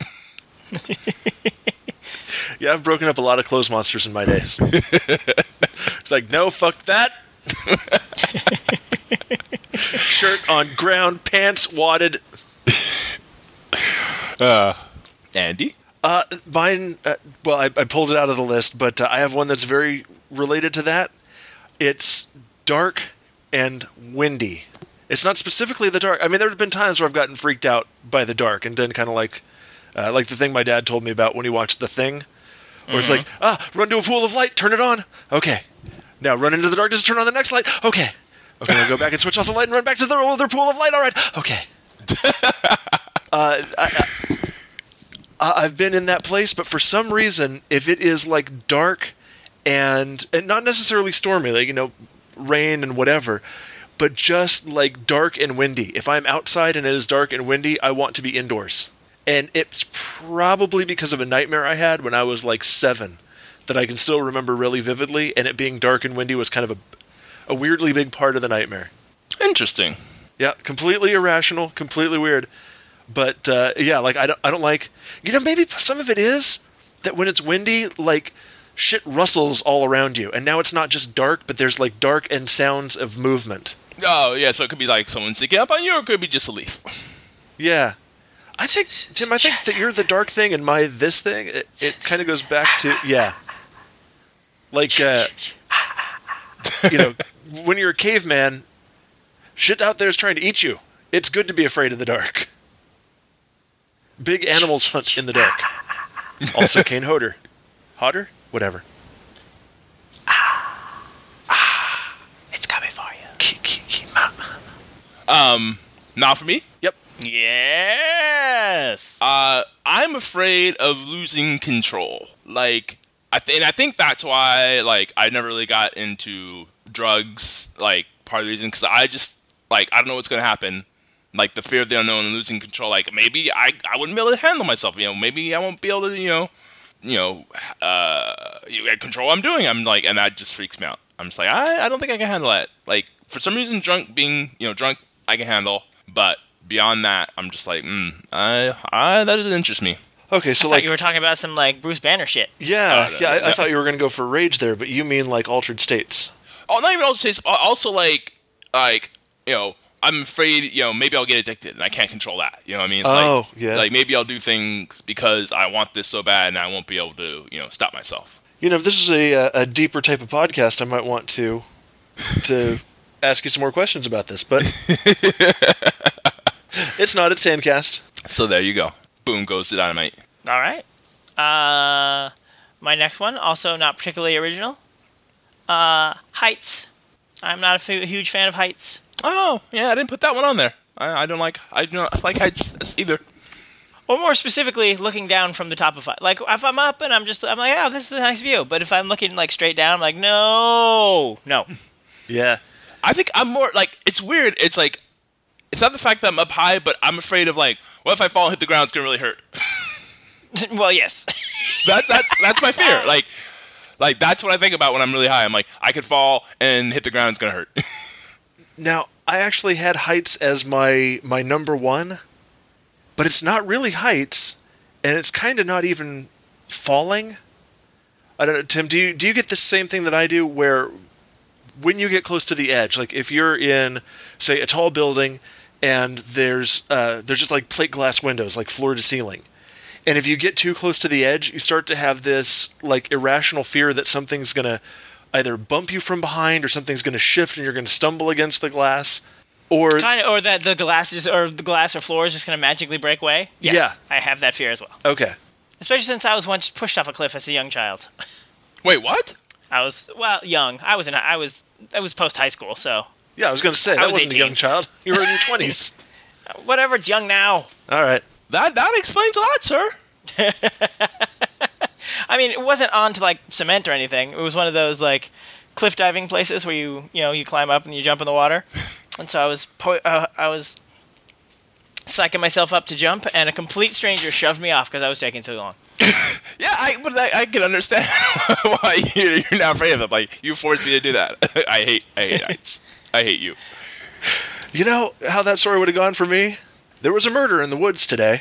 Yeah, I've broken up a lot of clothes monsters in my days. It's like, no, fuck that. Shirt on ground, pants wadded. uh, Andy? Uh, mine, uh, well, I, I pulled it out of the list, but uh, I have one that's very related to that. It's dark and windy. It's not specifically the dark. I mean, there have been times where I've gotten freaked out by the dark and done kind of like, uh, like the thing my dad told me about when he watched The Thing, where mm-hmm. it's like, ah, run to a pool of light, turn it on. Okay. Now run into the darkness, turn on the next light. Okay. Okay, now go back and switch off the light and run back to the other pool of light. All right. Okay. uh, I, I, I've been in that place, but for some reason, if it is like dark and, and not necessarily stormy, like, you know, rain and whatever, but just like dark and windy. If I'm outside and it is dark and windy, I want to be indoors. And it's probably because of a nightmare I had when I was like seven that I can still remember really vividly, and it being dark and windy was kind of a, a weirdly big part of the nightmare. Interesting. Yeah, completely irrational, completely weird. But uh, yeah, like I don't, I don't like, you know, maybe some of it is that when it's windy, like shit rustles all around you, and now it's not just dark, but there's like dark and sounds of movement. Oh yeah, so it could be like someone sneaking up on you, or it could be just a leaf. Yeah, I think Tim, I think that you're the dark thing, and my this thing. It, it kind of goes back to yeah, like uh, you know, when you're a caveman, shit out there is trying to eat you. It's good to be afraid of the dark. Big animals hunt in the dark. Also, Kane Hodder. Hodder? Whatever. Ah, ah, it's coming for you. Um, not for me? Yep. Yes. Uh, I'm afraid of losing control. Like, I th- and I think that's why, like, I never really got into drugs. Like, part of the reason, because I just, like, I don't know what's gonna happen. Like, the fear of the unknown and losing control. Like, maybe I, I wouldn't be able to handle myself. You know, maybe I won't be able to, you know, you know, uh, control what I'm doing. I'm like, and that just freaks me out. I'm just like, I, I don't think I can handle that. Like, for some reason, drunk being, you know, drunk, I can handle. But beyond that, I'm just like, mm, I, I, that doesn't interest me. Okay, so I like thought you were talking about some like Bruce Banner shit. Yeah, uh, yeah. I, yeah. I thought you were going to go for rage there, but you mean like altered states. Oh, not even altered states. Also, like, like, you know, I'm afraid, you know, maybe I'll get addicted and I can't control that. You know what I mean? Oh, like, yeah. Like, maybe I'll do things because I want this so bad and I won't be able to, you know, stop myself. You know, if this is a a deeper type of podcast, I might want to to ask you some more questions about this, but it's not. It's Sandcast. So there you go. Boom goes the dynamite. All right. Uh, my next one, also not particularly original. Uh, heights. I'm not a f- huge fan of heights. Oh, yeah, I didn't put that one on there. I, I don't like I do not like heights either. Or more specifically, looking down from the top of it. Like, if I'm up and I'm just, I'm like, oh, this is a nice view. But if I'm looking, like, straight down, I'm like, no, no. Yeah. I think I'm more, like, it's weird. It's like, it's not the fact that I'm up high, but I'm afraid of, like, what if I fall and hit the ground? It's going to really hurt. Well, yes. that, that's that's my fear. Like, like, that's what I think about when I'm really high. I'm like, I could fall and hit the ground. It's going to hurt. Now, I actually had heights as my my number one, but it's not really heights, and it's kind of not even falling. I don't know, Tim, do you do you get the same thing that I do, where when you get close to the edge, like if you're in, say, a tall building, and there's uh, there's just like plate glass windows, like floor to ceiling, and if you get too close to the edge, you start to have this like irrational fear that something's gonna either bump you from behind, or something's going to shift and you're going to stumble against the glass, or kind of, or that the glass is, or the glass or floor is just going to magically break away. Yes, yeah, I have that fear as well. Okay, especially since I was once pushed off a cliff as a young child. Wait, what? I was well young. I was in. I was. I was post high school, so. Yeah, I was going to say that I was wasn't eighteen. a young child. You were in your twenties. Whatever. It's young now. All right. That that explains a lot, sir. I mean, it wasn't onto like cement or anything. It was one of those like cliff diving places where you you know you climb up and you jump in the water, and so I was po- uh, I was psyching myself up to jump, and a complete stranger shoved me off because I was taking too long. Yeah, I but I, I can understand why you're, you're not afraid of it. Like, you forced me to do that. I hate I hate heights. I hate you. You know how that story would have gone for me? There was a murder in the woods today.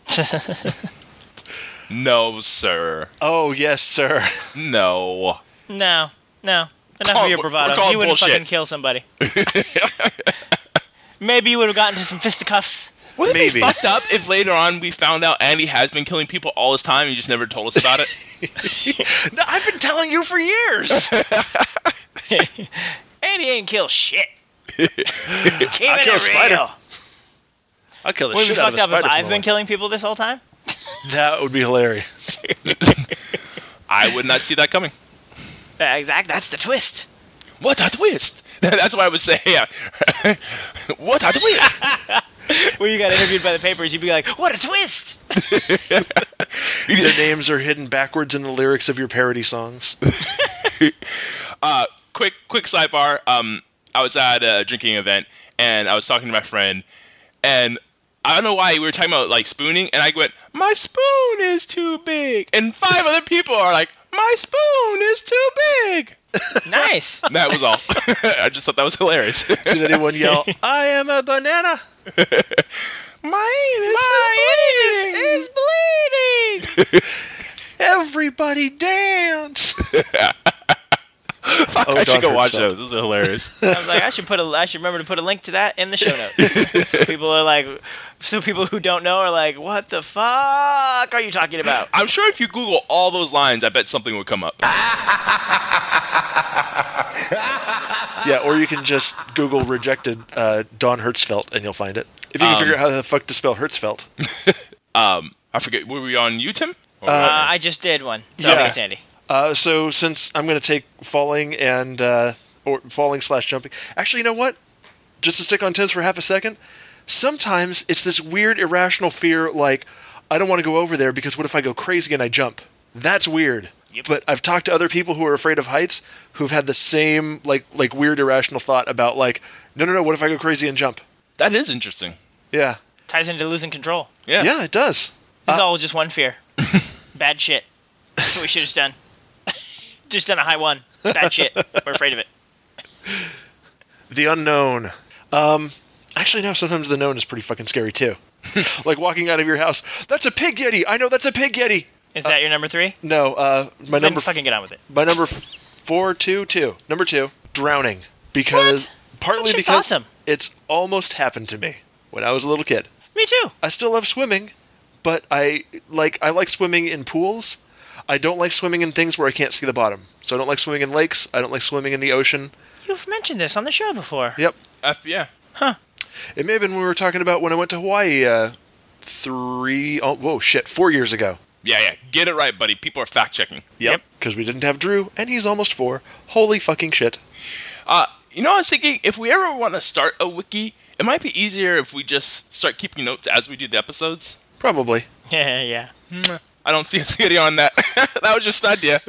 No, sir. Oh yes, sir. No. No, no. Enough Call- of your we're bravado. calling You wouldn't bullshit. fucking kill somebody. Maybe you would have gotten to some fisticuffs. Would it Maybe. be fucked up if later on we found out Andy has been killing people all this time and you just never told us about it? No, I've been telling you for years. Andy ain't kill shit. Keeping I'll kill a it spider. real. I'll kill the Would it be shit out of fucked a up if spider. I've for been one. killing people this whole time? That would be hilarious. I would not see that coming. Yeah, exact. That's the twist. What a twist! That's what I would say. Yeah. What a twist! When you got interviewed by the papers, you'd be like, "What a twist!" Their names are hidden backwards in the lyrics of your parody songs. uh, quick, quick sidebar. Um, I was at a drinking event and I was talking to my friend, and I don't know why we were talking about like spooning, and I went, "My spoon is too big," and five other people are like, "My spoon is too big." Nice. That was all. I just thought that was hilarious. Did anyone yell, "I am a banana"? My anus My anus is bleeding. Everybody dance. Fuck, Oh, I should Don go watch Hertzfeldt. those. Those are hilarious. I was like, I should put a, I should remember to put a link to that in the show notes. So people are like, so people who don't know are like, what the fuck are you talking about? I'm sure if you Google all those lines, I bet something would come up. Yeah, or you can just Google rejected uh, Don Hertzfeldt and you'll find it. If you can Um, figure out how the fuck to spell Hertzfeldt. Um, I forget. Were we on you, Tim? Or- Uh, I just did one. So Yeah. I think it's Andy. Uh, so since I'm going to take falling and uh, or falling slash jumping. Actually, you know what? Just to stick on Tim's for half a second. Sometimes it's this weird irrational fear, like I don't want to go over there because what if I go crazy and I jump? That's weird. Yep. But I've talked to other people who are afraid of heights who've had the same like like weird irrational thought about like no no no what if I go crazy and jump? that is interesting. Yeah. Ties into losing control. Yeah. Yeah, it does. It's Uh, all just one fear. Bad shit. That's what we should have done. Just done a high one. Bad shit. We're afraid of it. The unknown. Um, actually, no. Sometimes the known is pretty fucking scary too. Like walking out of your house. That's a pig yeti. I know that's a pig yeti. Is that your number three? No. Uh, my Then number. fucking get on with it. My number f- four two two. Number two. Drowning. Because partly That shit's because awesome. it's almost happened to me when I was a little kid. Me too. I still love swimming, but I like I like swimming in pools. I don't like swimming in things where I can't see the bottom. So I don't like swimming in lakes. I don't like swimming in the ocean. You've mentioned this on the show before. Yep. F- yeah. Huh. It may have been when we were talking about when I went to Hawaii uh, three, oh, whoa, shit, four years ago. Yeah, yeah. Get it right, buddy. People are fact checking. Yep. Because we didn't have Drew, and he's almost four. Holy fucking shit. Uh, you know, I was thinking if we ever want to start a wiki, it might be easier if we just start keeping notes as we do the episodes. Probably. Yeah, yeah. I don't feel getting on that. That was just an idea.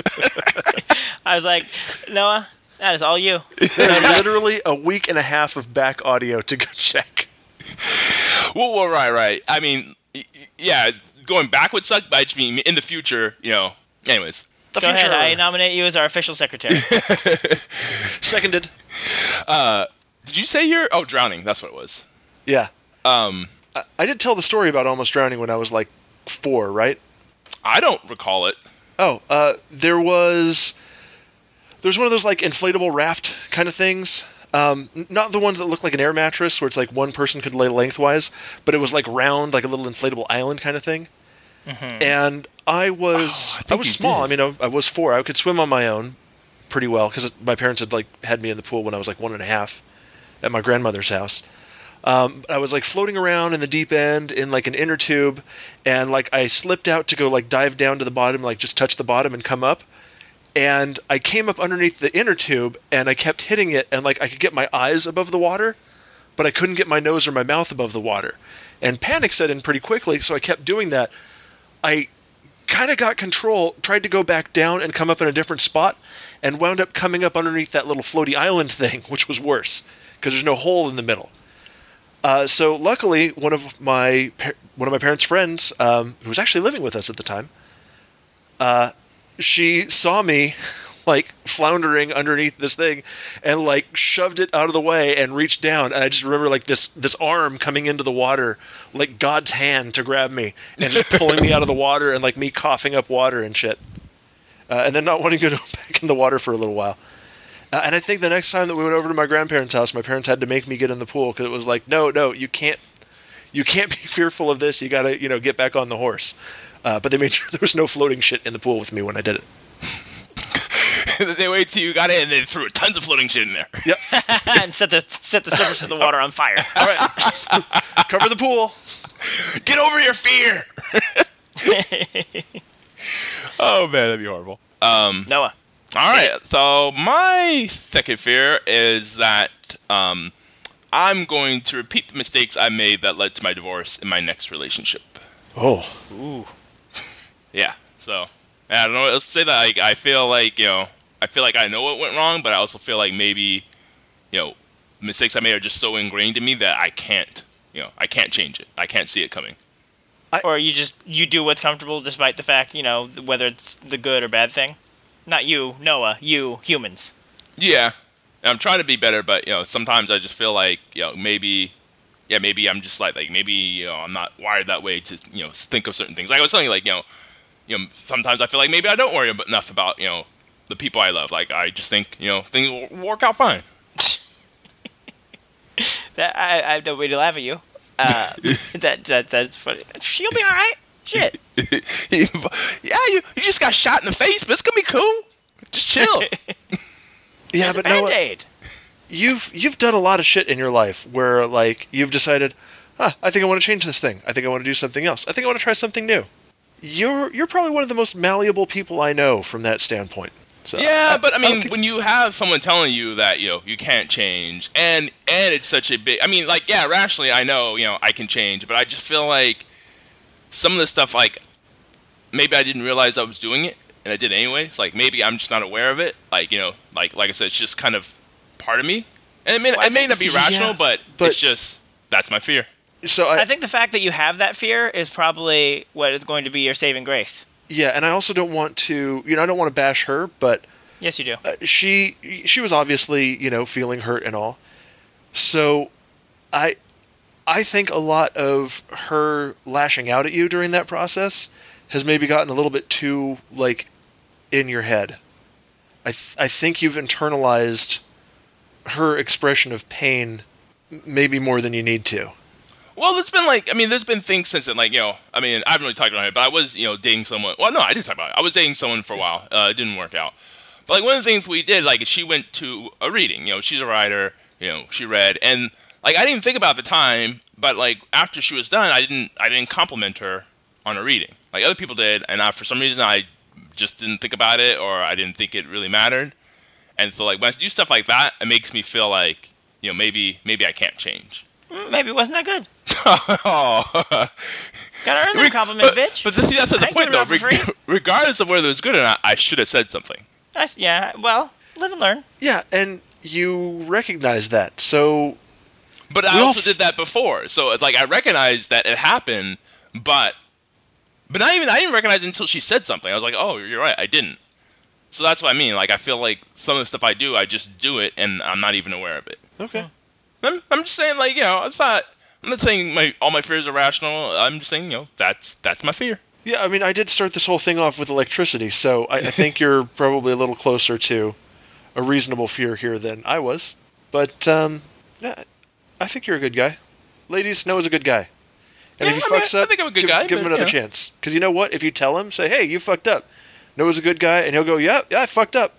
I was like, Noah, that is all you. There's literally a week and a half of back audio to go check. well, well, right, right. I mean, y- y- yeah, going back would suck, but I just mean in the future, you know. Anyways. The Go future. ahead. I nominate you as our official secretary. Seconded. Uh, did you say you're? Oh, drowning. That's what it was. Yeah. Um, I, I did tell the story about almost drowning when I was like four, right? I don't recall it. Oh, uh, there was... There's one of those like inflatable raft kind of things. Um, n- not the ones that look like an air mattress where it's like one person could lay lengthwise, but it was like round, like a little inflatable island kind of thing. Mm-hmm. And I was Oh, I I, think was you small. did. I mean, I, I was four. I could swim on my own pretty well because my parents had like had me in the pool when I was like one and a half at my grandmother's house. Um, I was like floating around in the deep end in like an inner tube, and like I slipped out to go like dive down to the bottom, like just touch the bottom and come up. And I came up underneath the inner tube, and I kept hitting it, and like I could get my eyes above the water, but I couldn't get my nose or my mouth above the water. And panic set in pretty quickly, so I kept doing that. I kind of got control, tried to go back down and come up in a different spot, and wound up coming up underneath that little floaty island thing, which was worse, because there's no hole in the middle. Uh, so luckily, one of my par- one of my parents' friends, um, who was actually living with us at the time, uh, she saw me like floundering underneath this thing and like shoved it out of the way and reached down. And I just remember like this this arm coming into the water, like God's hand to grab me and just pulling me out of the water and like me coughing up water and shit. Uh, and then not wanting to go back in the water for a little while. Uh, and I think the next time that we went over to my grandparents' house, my parents had to make me get in the pool because it was like, no, no, you can't, you can't be fearful of this. You got to, you know, get back on the horse. Uh, but they made sure there was no floating shit in the pool with me when I did it. They wait till you got it, and they threw tons of floating shit in there. Yep. And set the set the surface of the water on fire. All right. Cover the pool. Get over your fear. Oh man, that'd be horrible. Um, Noah. All right. So my second fear is that um, I'm going to repeat the mistakes I made that led to my divorce in my next relationship. Oh. Ooh. Yeah. So I don't know. Let's say that I, I feel like you know I feel like I know what went wrong, but I also feel like maybe you know mistakes I made are just so ingrained in me that I can't you know I can't change it. I can't see it coming. Or you just you do what's comfortable despite the fact, you know, whether it's the good or bad thing. Not you, Noah, you, humans. Yeah. I'm trying to be better, but you know, sometimes I just feel like, you know, maybe yeah, maybe I'm just like like maybe, you know, I'm not wired that way to, you know, think of certain things. Like I was telling you, like, you know, you know, sometimes I feel like maybe I don't worry enough about, you know, the people I love. Like I just think, you know, things will work out fine. that I, I have no way to laugh at you. Uh, that, that that's funny. She'll be all right. Shit. Yeah, you you just got shot in the face, but it's gonna be cool. Just chill. Yeah, There's but a no, Band-Aid. you've you've done a lot of shit in your life where like you've decided, huh, I think I want to change this thing. I think I want to do something else. I think I want to try something new. You're you're probably one of the most malleable people I know from that standpoint. So, yeah, but I mean, don't think- when you have someone telling you that, you know, you can't change, and and it's such a big, I mean, like, yeah, rationally, I know, you know, I can change, but I just feel like some of the stuff, like, maybe I didn't realize I was doing it, and I did anyways. Like, maybe I'm just not aware of it. Like, you know, like like I said, it's just kind of part of me, and it may Well, I it may think- not be rational, yeah, but, but- it's just that's my fear. So I, I think the fact that you have that fear is probably what is going to be your saving grace. yeah, and I also don't want to, you know, I don't want to bash her, but Yes, you do. uh, she she was obviously, you know, feeling hurt and all. So I I think a lot of her lashing out at you during that process has maybe gotten a little bit too like in your head. I th- I think you've internalized her expression of pain m- maybe more than you need to. Well, it's been like, I mean, there's been things since then, like, you know, I mean, I haven't really talked about it, but I was, you know, dating someone. Well, no, I did talk about it. I was dating someone for a while. Uh, it didn't work out. But, like, one of the things we did, like, she went to a reading. You know, she's a writer. You know, she read. And, like, I didn't think about it at the time, but, like, after she was done, I didn't I didn't compliment her on a reading. Like, other people did, and I, for some reason, I just didn't think about it, or I didn't think it really mattered. And so, like, when I do stuff like that, it makes me feel like, you know, maybe maybe I can't change. Mm, Maybe it wasn't that good. Oh. Gotta earn that compliment, but, bitch. But see, that's not I the ain't point, giving it though. up for free. Reg- regardless of whether it was good or not, I should have said something. I s yeah, well, live and learn. Yeah, and you recognize that. So But I We all also f- did that before, so it's like I recognized that it happened, but but not even I didn't recognize it until she said something. I was like, oh, you're right, I didn't. So that's what I mean. Like I feel like some of the stuff I do, I just do it, and I'm not even aware of it. okay. I'm, I'm just saying, like, you know, it's not. I'm not saying my all my fears are rational. I'm just saying, you know, that's that's my fear. Yeah, I mean, I did start this whole thing off with electricity, so I, I think you're probably a little closer to a reasonable fear here than I was. But um, yeah, I think you're a good guy. Ladies, Noah's a good guy. And Yeah, if he I mean, fucks I up, think I'm a good give, guy, give him but, another you know. chance. Because you know what? If you tell him, say, hey, you fucked up. Noah's a good guy, and he'll go, yeah, yeah, I fucked up.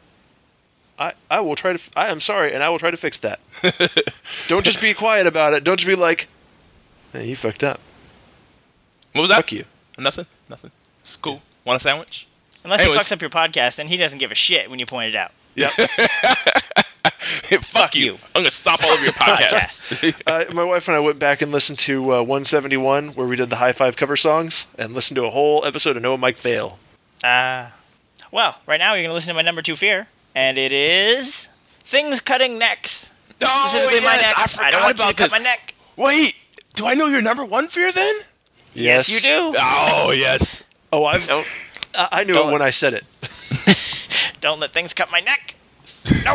I, I will try to, f- I am sorry, and I will try to fix that. Don't just be quiet about it. Don't just be like, hey, you fucked up. What was that? Fuck you. Nothing. Nothing. It's cool. Want a sandwich? Unless Anyways. he fucks up your podcast, and he doesn't give a shit when you point it out. Yeah. Fuck you. you. I'm gonna stop all of your podcasts. Uh, my wife and I went back and listened to uh, one seventy-one, where we did the High Five cover songs, and listened to a whole episode of Noah Mike Fail. Uh, well, right now you're going to listen to my number two fear, and it is things cutting necks. Oh, Specifically my yes, neck. I forgot I don't want about you to cut this. my neck. Wait, do I know your number one fear then? Yes, you do. Oh, yes. Oh, I've. Don't, I I knew Don't- it when I said it. don't let things cut my neck. No.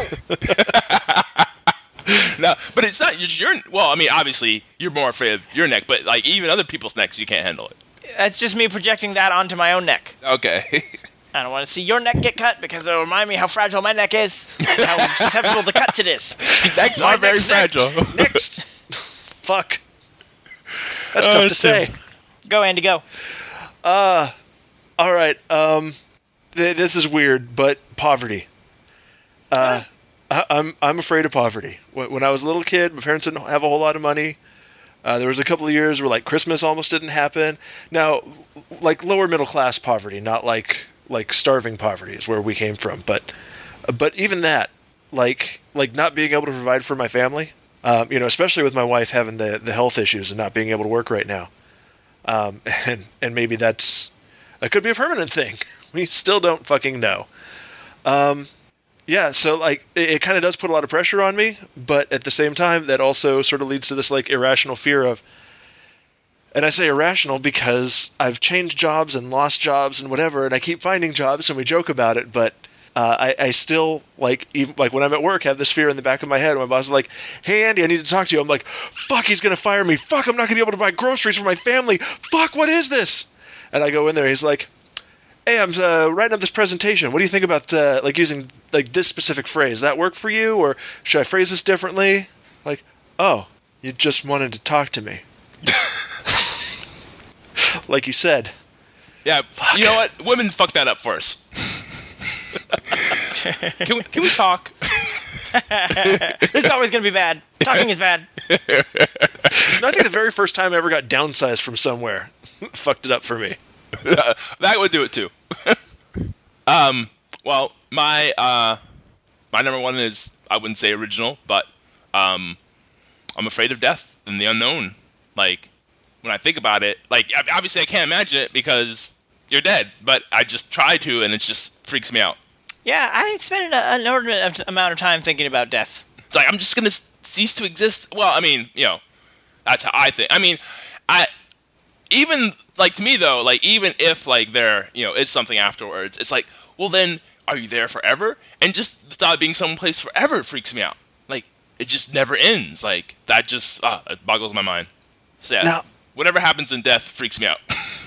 No, but it's not just your. Well, I mean, obviously you're more afraid of your neck, but like even other people's necks, you can't handle it. That's just me projecting that onto my own neck. Okay. I don't want to see your neck get cut because it'll remind me how fragile my neck is, and how susceptible to cuts it is. Necks My are very neck's next. fragile. Next. Fuck. That's Oh, tough to Tim. say. Go, Andy, go. Uh, all right. Um, th- this is weird, but poverty. Uh, I- I'm I'm afraid of poverty. When, when I was a little kid, my parents didn't have a whole lot of money. Uh, there was a couple of years where like Christmas almost didn't happen. Now, like lower middle class poverty, not like like starving poverty is where we came from. But but even that, like like not being able to provide for my family. Um, you know, especially with my wife having the the health issues and not being able to work right now. Um, and and maybe that's that could be a permanent thing. We still don't fucking know. Um, yeah, so like it, it kind of does put a lot of pressure on me, but at the same time, that also sort of leads to this like irrational fear of. And I say irrational because I've changed jobs and lost jobs and whatever, and I keep finding jobs and we joke about it, but uh, I, I still like even like when I'm at work have this fear in the back of my head. My boss is like, "Hey Andy, I need to talk to you." I'm like, "Fuck, he's gonna fire me. Fuck, I'm not gonna be able to buy groceries for my family. Fuck, what is this?" And I go in there. He's like, "Hey, I'm uh, writing up this presentation. What do you think about uh, like using like this specific phrase? Does that work for you, or should I phrase this differently?" Like, "Oh, you just wanted to talk to me." Like you said. Yeah, Fuck. you know what? Women fuck that up for us. can we can we talk? This is always going to be bad. Talking is bad. No, I think the very first time I ever got downsized from somewhere fucked it up for me. That would do it too. um. Well, my uh, my number one is I wouldn't say original, but um, I'm afraid of death and the unknown. Like when I think about it, like obviously I can't imagine it because you're dead, but I just try to, and it just freaks me out. Yeah, I spent an inordinate amount of time thinking about death. It's like I'm just gonna cease to exist. Well, I mean, you know, that's how I think. I mean, I even like to me though, like even if like there, you know, is something afterwards, it's like, well then, are you there forever? And just the thought of being someplace forever freaks me out. Like it just never ends. Like that just ah, it boggles my mind. So yeah, Now- whatever happens in death freaks me out.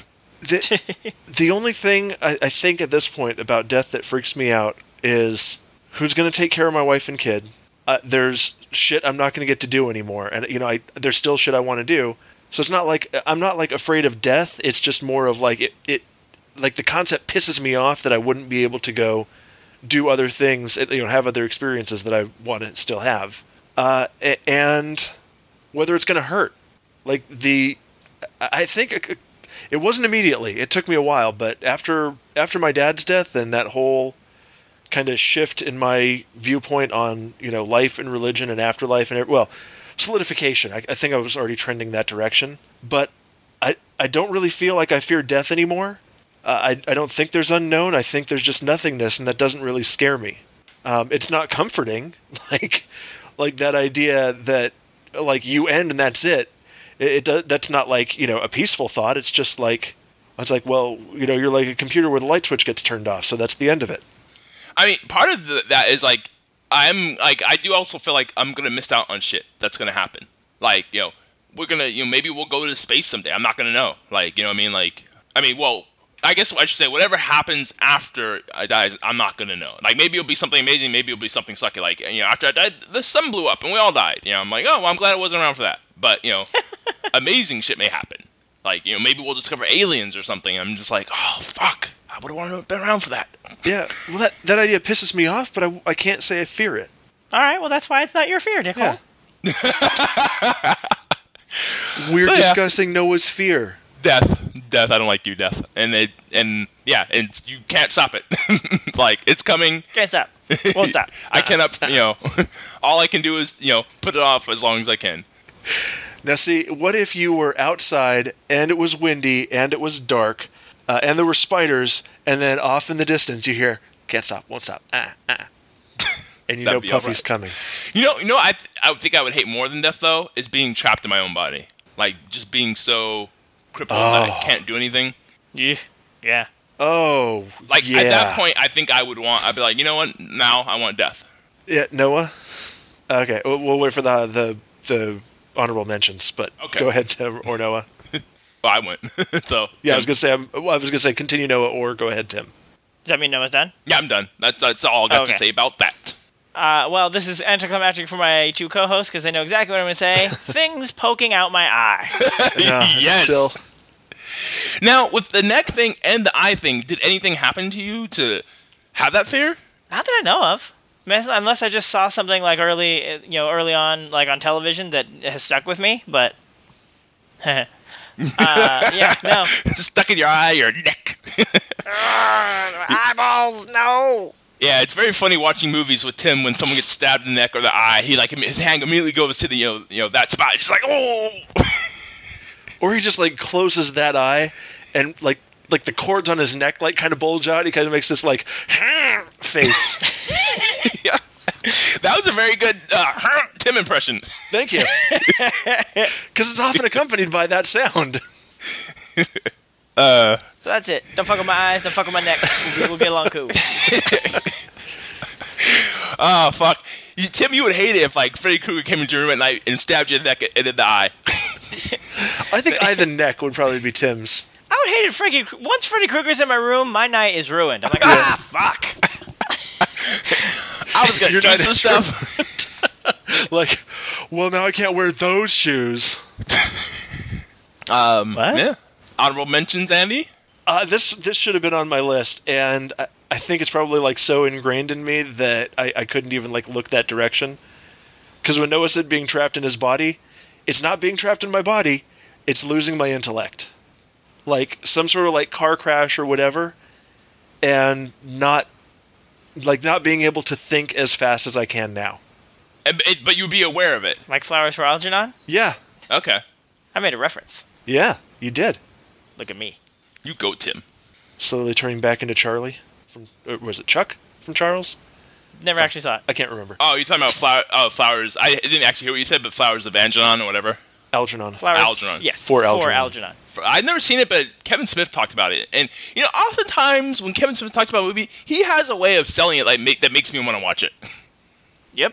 The, the only thing I, I think at this point about death that freaks me out is who's going to take care of my wife and kid. Uh, there's shit I'm not going to get to do anymore, and you know, I, there's still shit I want to do. So it's not like I'm not like afraid of death. It's just more of like it, it, like the concept pisses me off that I wouldn't be able to go do other things, you know, have other experiences that I want to still have, uh, and whether it's going to hurt. Like the, I think. It wasn't immediately. It took me a while, but after after my dad's death and that whole kind of shift in my viewpoint on, you know, life and religion and afterlife and well, solidification. I, I think I was already trending that direction, but I I don't really feel like I fear death anymore. Uh, I I don't think there's unknown. I think there's just nothingness, and that doesn't really scare me. Um, it's not comforting, like like that idea that like you end and that's it. It, it that's not like, you know, a peaceful thought. It's just like, it's like, well, you know, you're like a computer where the light switch gets turned off, so that's the end of it. I mean, part of the, that is like, I'm like, I do also feel like I'm gonna miss out on shit that's gonna happen. Like, you know, we're gonna, you know, maybe we'll go to space someday. I'm not gonna know. Like, you know what I mean? Like, I mean, well, I guess I should say whatever happens after I die, I'm not gonna know. Like, maybe it'll be something amazing. Maybe it'll be something sucky. Like, you know, after I died, the sun blew up and we all died. You know, I'm like, oh, well, I'm glad I wasn't around for that. But, you know, amazing shit may happen. Like, you know, maybe we'll discover aliens or something. I'm just like, oh, fuck. I would have wanted to have been around for that. Yeah, well, that, that idea pisses me off, but I, I can't say I fear it. All right, well, that's why it's not your fear, Dickhole. Yeah. We're So, yeah. discussing Noah's fear. Death. Death. I don't like you, death. And it, and yeah, and you can't stop it. Like, it's coming. Can't stop. Won't stop. I cannot, you know, all I can do is, you know, put it off as long as I can. Now, see, what if you were outside, and it was windy, and it was dark, uh, and there were spiders, and then off in the distance you hear, can't stop, won't stop, ah, ah. And you know That'd be Puffy's alright. coming. You know, you know, I, th- I would think I would hate more than death though is being trapped in my own body, like just being so crippled that I Oh. can't do anything. Yeah. Yeah. Oh, Like yeah. at that point, I think I would want. I'd be like, you know what? Now I want death. Yeah, Noah? Okay, we'll, we'll wait for the, the the honorable mentions, but Okay. go ahead, Tim, or Noah. Well, I went. So Yeah, I was gonna say, I'm, well, I was gonna say continue Noah, or go ahead, Tim. Does that mean Noah's done? yeah, I'm done. That's that's all I got Okay. to say about that. Uh, well, this is anticlimactic for my two co-hosts because they know exactly what I'm going to say. Things poking out my eye. Yeah, yes. Still. Now, with the neck thing and the eye thing, did anything happen to you to have that fear? Not that I know of. Unless I just saw something like early, you know, early on, like on television that has stuck with me. But, uh, yeah, no. Stuck in your eye, your neck. uh, eyeballs, no. Yeah, it's very funny watching movies with Tim when someone gets stabbed in the neck or the eye. He like his hand immediately goes to the you know you know that spot. Just like oh. Or he just like closes that eye, and like like the cords on his neck like kind of bulge out. He kind of makes this like face. Yeah, that was a very good uh, Tim impression. Thank you. Because it's often accompanied by that sound. Uh. So that's it. Don't fuck with my eyes. Don't fuck with my neck. We'll, we'll get along cool. Oh fuck, you, Tim, you would hate it if like Freddy Krueger came into your room at night and stabbed you in the neck and in the eye. I think eye the neck would probably be Tim's. I would hate it. Freddy, once Freddy Krueger's in my room, my night is ruined. I'm like, ah, fuck. I was gonna Your do night some is stuff. Like, well, now I can't wear those shoes. Um, What? Yeah. Honorable mentions, Andy? Uh, this this should have been on my list, and I, I think it's probably like so ingrained in me that I, I couldn't even like look that direction. Because when Noah said being trapped in his body, it's not being trapped in my body, it's losing my intellect. Like some sort of like car crash or whatever, and not like not being able to think as fast as I can now. And- it- but you'd be aware of it. Like Flowers for Algernon? Yeah, Okay. I made a reference. yeah, you did. Look at me. You go, Tim. Slowly turning back into Charlie from or was it Chuck from Charles? Never actually saw it. I can't remember. Oh, you're talking about flower, oh, Flowers. I didn't actually hear what you said, but Flowers of Algernon or whatever. Algernon. Flowers. Algernon. Yes. For For Algernon. Algernon. I've never seen it, but Kevin Smith talked about it. And, you know, oftentimes when Kevin Smith talks about a movie, he has a way of selling it like make, that makes me want to watch it. Yep.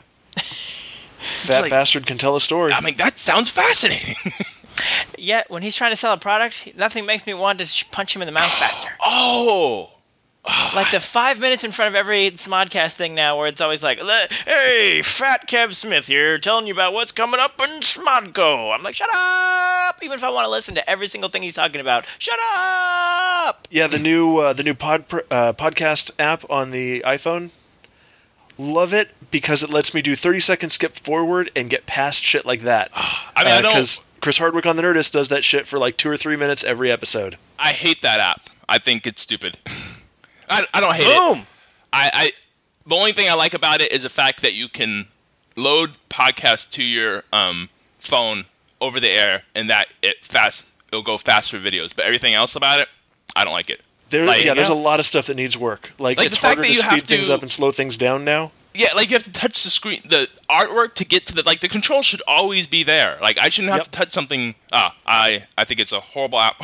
Fat like- bastard can tell a story. I mean, that sounds fascinating. Yet, when he's trying to sell a product, nothing makes me want to sh- punch him in the mouth faster. Oh. Like the five minutes in front of every Smodcast thing now where it's always like, "Le- hey, Fat Kev Smith here, telling you about what's coming up in Smodco. I'm like, shut up! Even if I want to listen to every single thing he's talking about, shut up! Yeah, the new uh, the new pod pr- uh, podcast app on the iPhone. Love it because it lets me do thirty second skip forward and get past shit like that. I mean, I don't. Because Chris Hardwick on the Nerdist does that shit for like two or three minutes every episode. I hate that app. I think it's stupid. I, I don't hate Boom! it. I, I the only thing I like about it is the fact that you can load podcasts to your um, phone over the air, and that it fast it'll go faster videos. But everything else about it, I don't like it. There, Like, yeah, there's yeah. a lot of stuff that needs work. Like, Like it's the fact harder that to you have speed things to- up and slow things down now. Yeah, like you have to touch the screen, the artwork to get to the like the control should always be there. Like I shouldn't have Yep. to touch something. Ah, I I think it's a horrible app.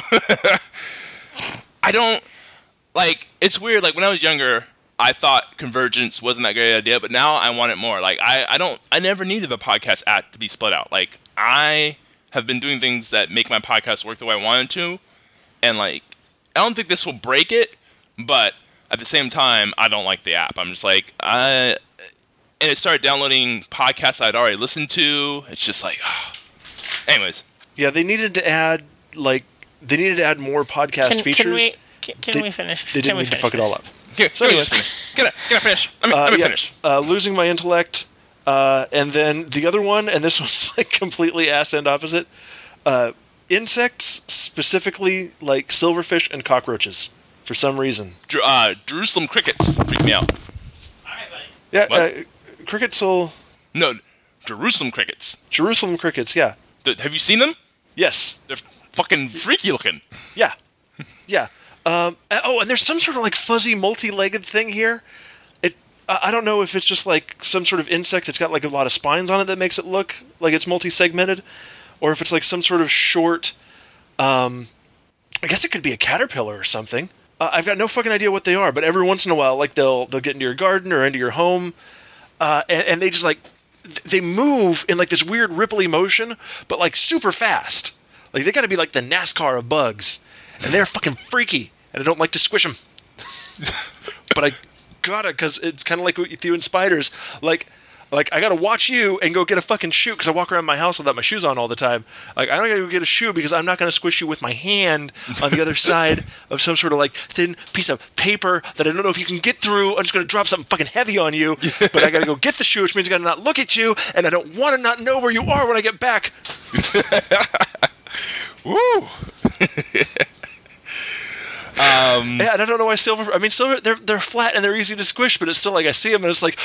I don't like. It's weird. Like when I was younger, I thought convergence wasn't that great an idea, but now I want it more. Like I I don't I never needed the podcast app to be split out. Like I have been doing things that make my podcast work the way I wanted to, and like I don't think this will break it, but at the same time, I don't like the app. I'm just like, I, and it started downloading podcasts I'd already listened to. It's just like, oh. Anyways. Yeah, they needed to add like they needed to add more podcast Can, features. can we can, can They- we finish? They can didn't we need to finish fuck it this? all up. Here, So let me anyways. just finish. Can I, can I finish? Let me, Uh, let me yeah, finish. Uh, losing my intellect, uh, and then the other one, and this one's like completely ass end opposite. Uh, insects, specifically like silverfish and cockroaches, for some reason. Jer- uh, Jerusalem crickets freak me out. Yeah, What? uh, crickets will No, Jerusalem crickets. Jerusalem crickets. Yeah, The, have you seen them? yes, They're fucking freaky looking. yeah, yeah. Um, uh, oh, and there's some sort of like fuzzy multi-legged thing here. It I I don't know if it's just like some sort of insect that's got like a lot of spines on it that makes it look like it's multi-segmented, or if it's like some sort of short. Um, I guess it could be a caterpillar or something. Uh, I've got no fucking idea what they are, but every once in a while, like they'll they'll get into your garden or into your home, uh, and, and they just like th- they move in like this weird ripply motion, but like super fast. Like they got to be like the NASCAR of bugs, and they're fucking freaky, and I don't like to squish them. but I gotta, because it's kind of like with you and spiders. Like, like I gotta watch you and go get a fucking shoe because I walk around my house without my shoes on all the time. Like, I don't gotta go get a shoe because I'm not gonna squish you with my hand on the other side of some sort of like thin piece of paper that I don't know if you can get through. I'm just gonna drop something fucking heavy on you, but I gotta go get the shoe, which means I gotta not look at you, and I don't want to not know where you are when I get back. Woo! Um, yeah, and I don't know why silver. I mean, silver. They're they're flat and they're easy to squish, but it's still like I see them and it's like,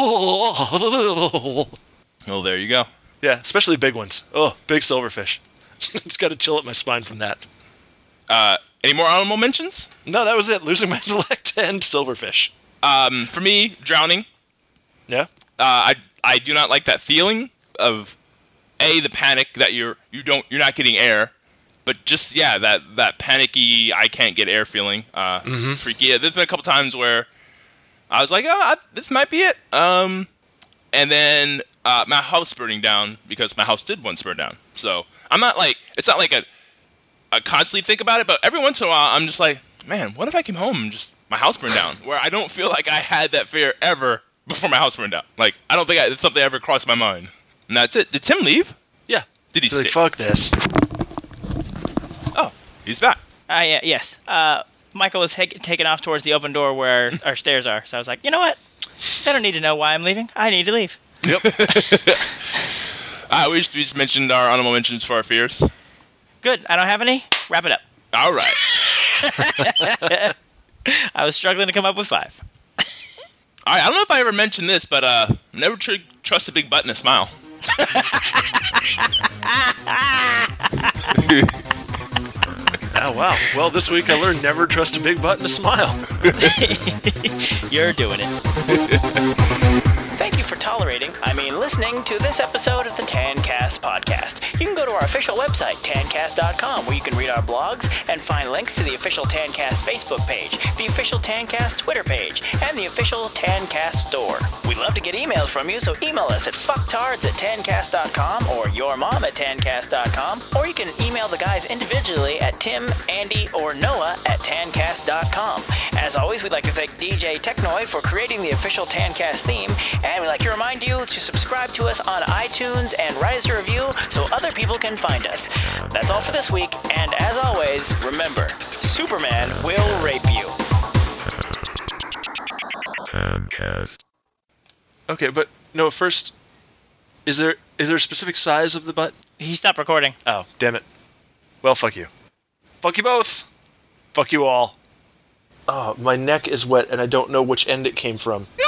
oh. Well, there you go. Yeah, especially big ones. Oh, big silverfish. It's got to chill at my spine from that. Uh, any more honorable mentions? No, that was it. Losing my intellect and silverfish. Um, for me, drowning. Yeah. Uh, I I do not like that feeling of a the panic that you're you don't you're not getting air. But just, yeah, that, that panicky, I can't get air feeling. Uh, mm-hmm. Freaky. Yeah, there's been a couple times where I was like, oh, I, this might be it. Um, and then uh, my house burning down because my house did once burn down. So I'm not like, it's not like a, I constantly think about it, but every once in a while I'm just like, man, what if I came home and just my house burned down? Where I don't feel like I had that fear ever before my house burned down. Like, I don't think I, it's something that ever crossed my mind. And that's it. Did Tim leave? Yeah. Did he He's like, stay? fuck this. Oh, he's back. Uh, yeah, yes. Uh, Michael was he- taken off towards the open door where our stairs are. So I was like, you know what? They don't need to know why I'm leaving. I need to leave. Yep. uh, we, just, we just mentioned our honorable mentions for our fears. Good. I don't have any. Wrap it up. All right. I was struggling to come up with five. All right. I don't know if I ever mentioned this, but uh, never tr- trust a big butt and a smile. Oh, wow. Well, this week I learned never trust a big butt and a smile. You're doing it. Thank you for tolerating, I mean listening to this episode of the TanCast podcast. You can go to our official website, tan cast dot com, where you can read our blogs and find links to the official TanCast Facebook page, the official TanCast Twitter page, and the official TanCast store. We'd love to get emails from you, so email us at fucktards at tan cast dot com or yourmom at tan cast dot com, or you can email the guys individually at Tim, Andy, or Noah at tan cast dot com. As always, we'd like to thank D J Technoid for creating the official TanCast theme, and we'd like to remind you to subscribe to us on iTunes and write us a review so other people can find us. That's all for this week, and as always, remember, Superman will rape you. TanCast. Okay, but no, first, is there is there a specific size of the butt? He stopped recording. Oh, damn it. Well, fuck you. Fuck you both. Fuck you all. Oh, my neck is wet and I don't know which end it came from.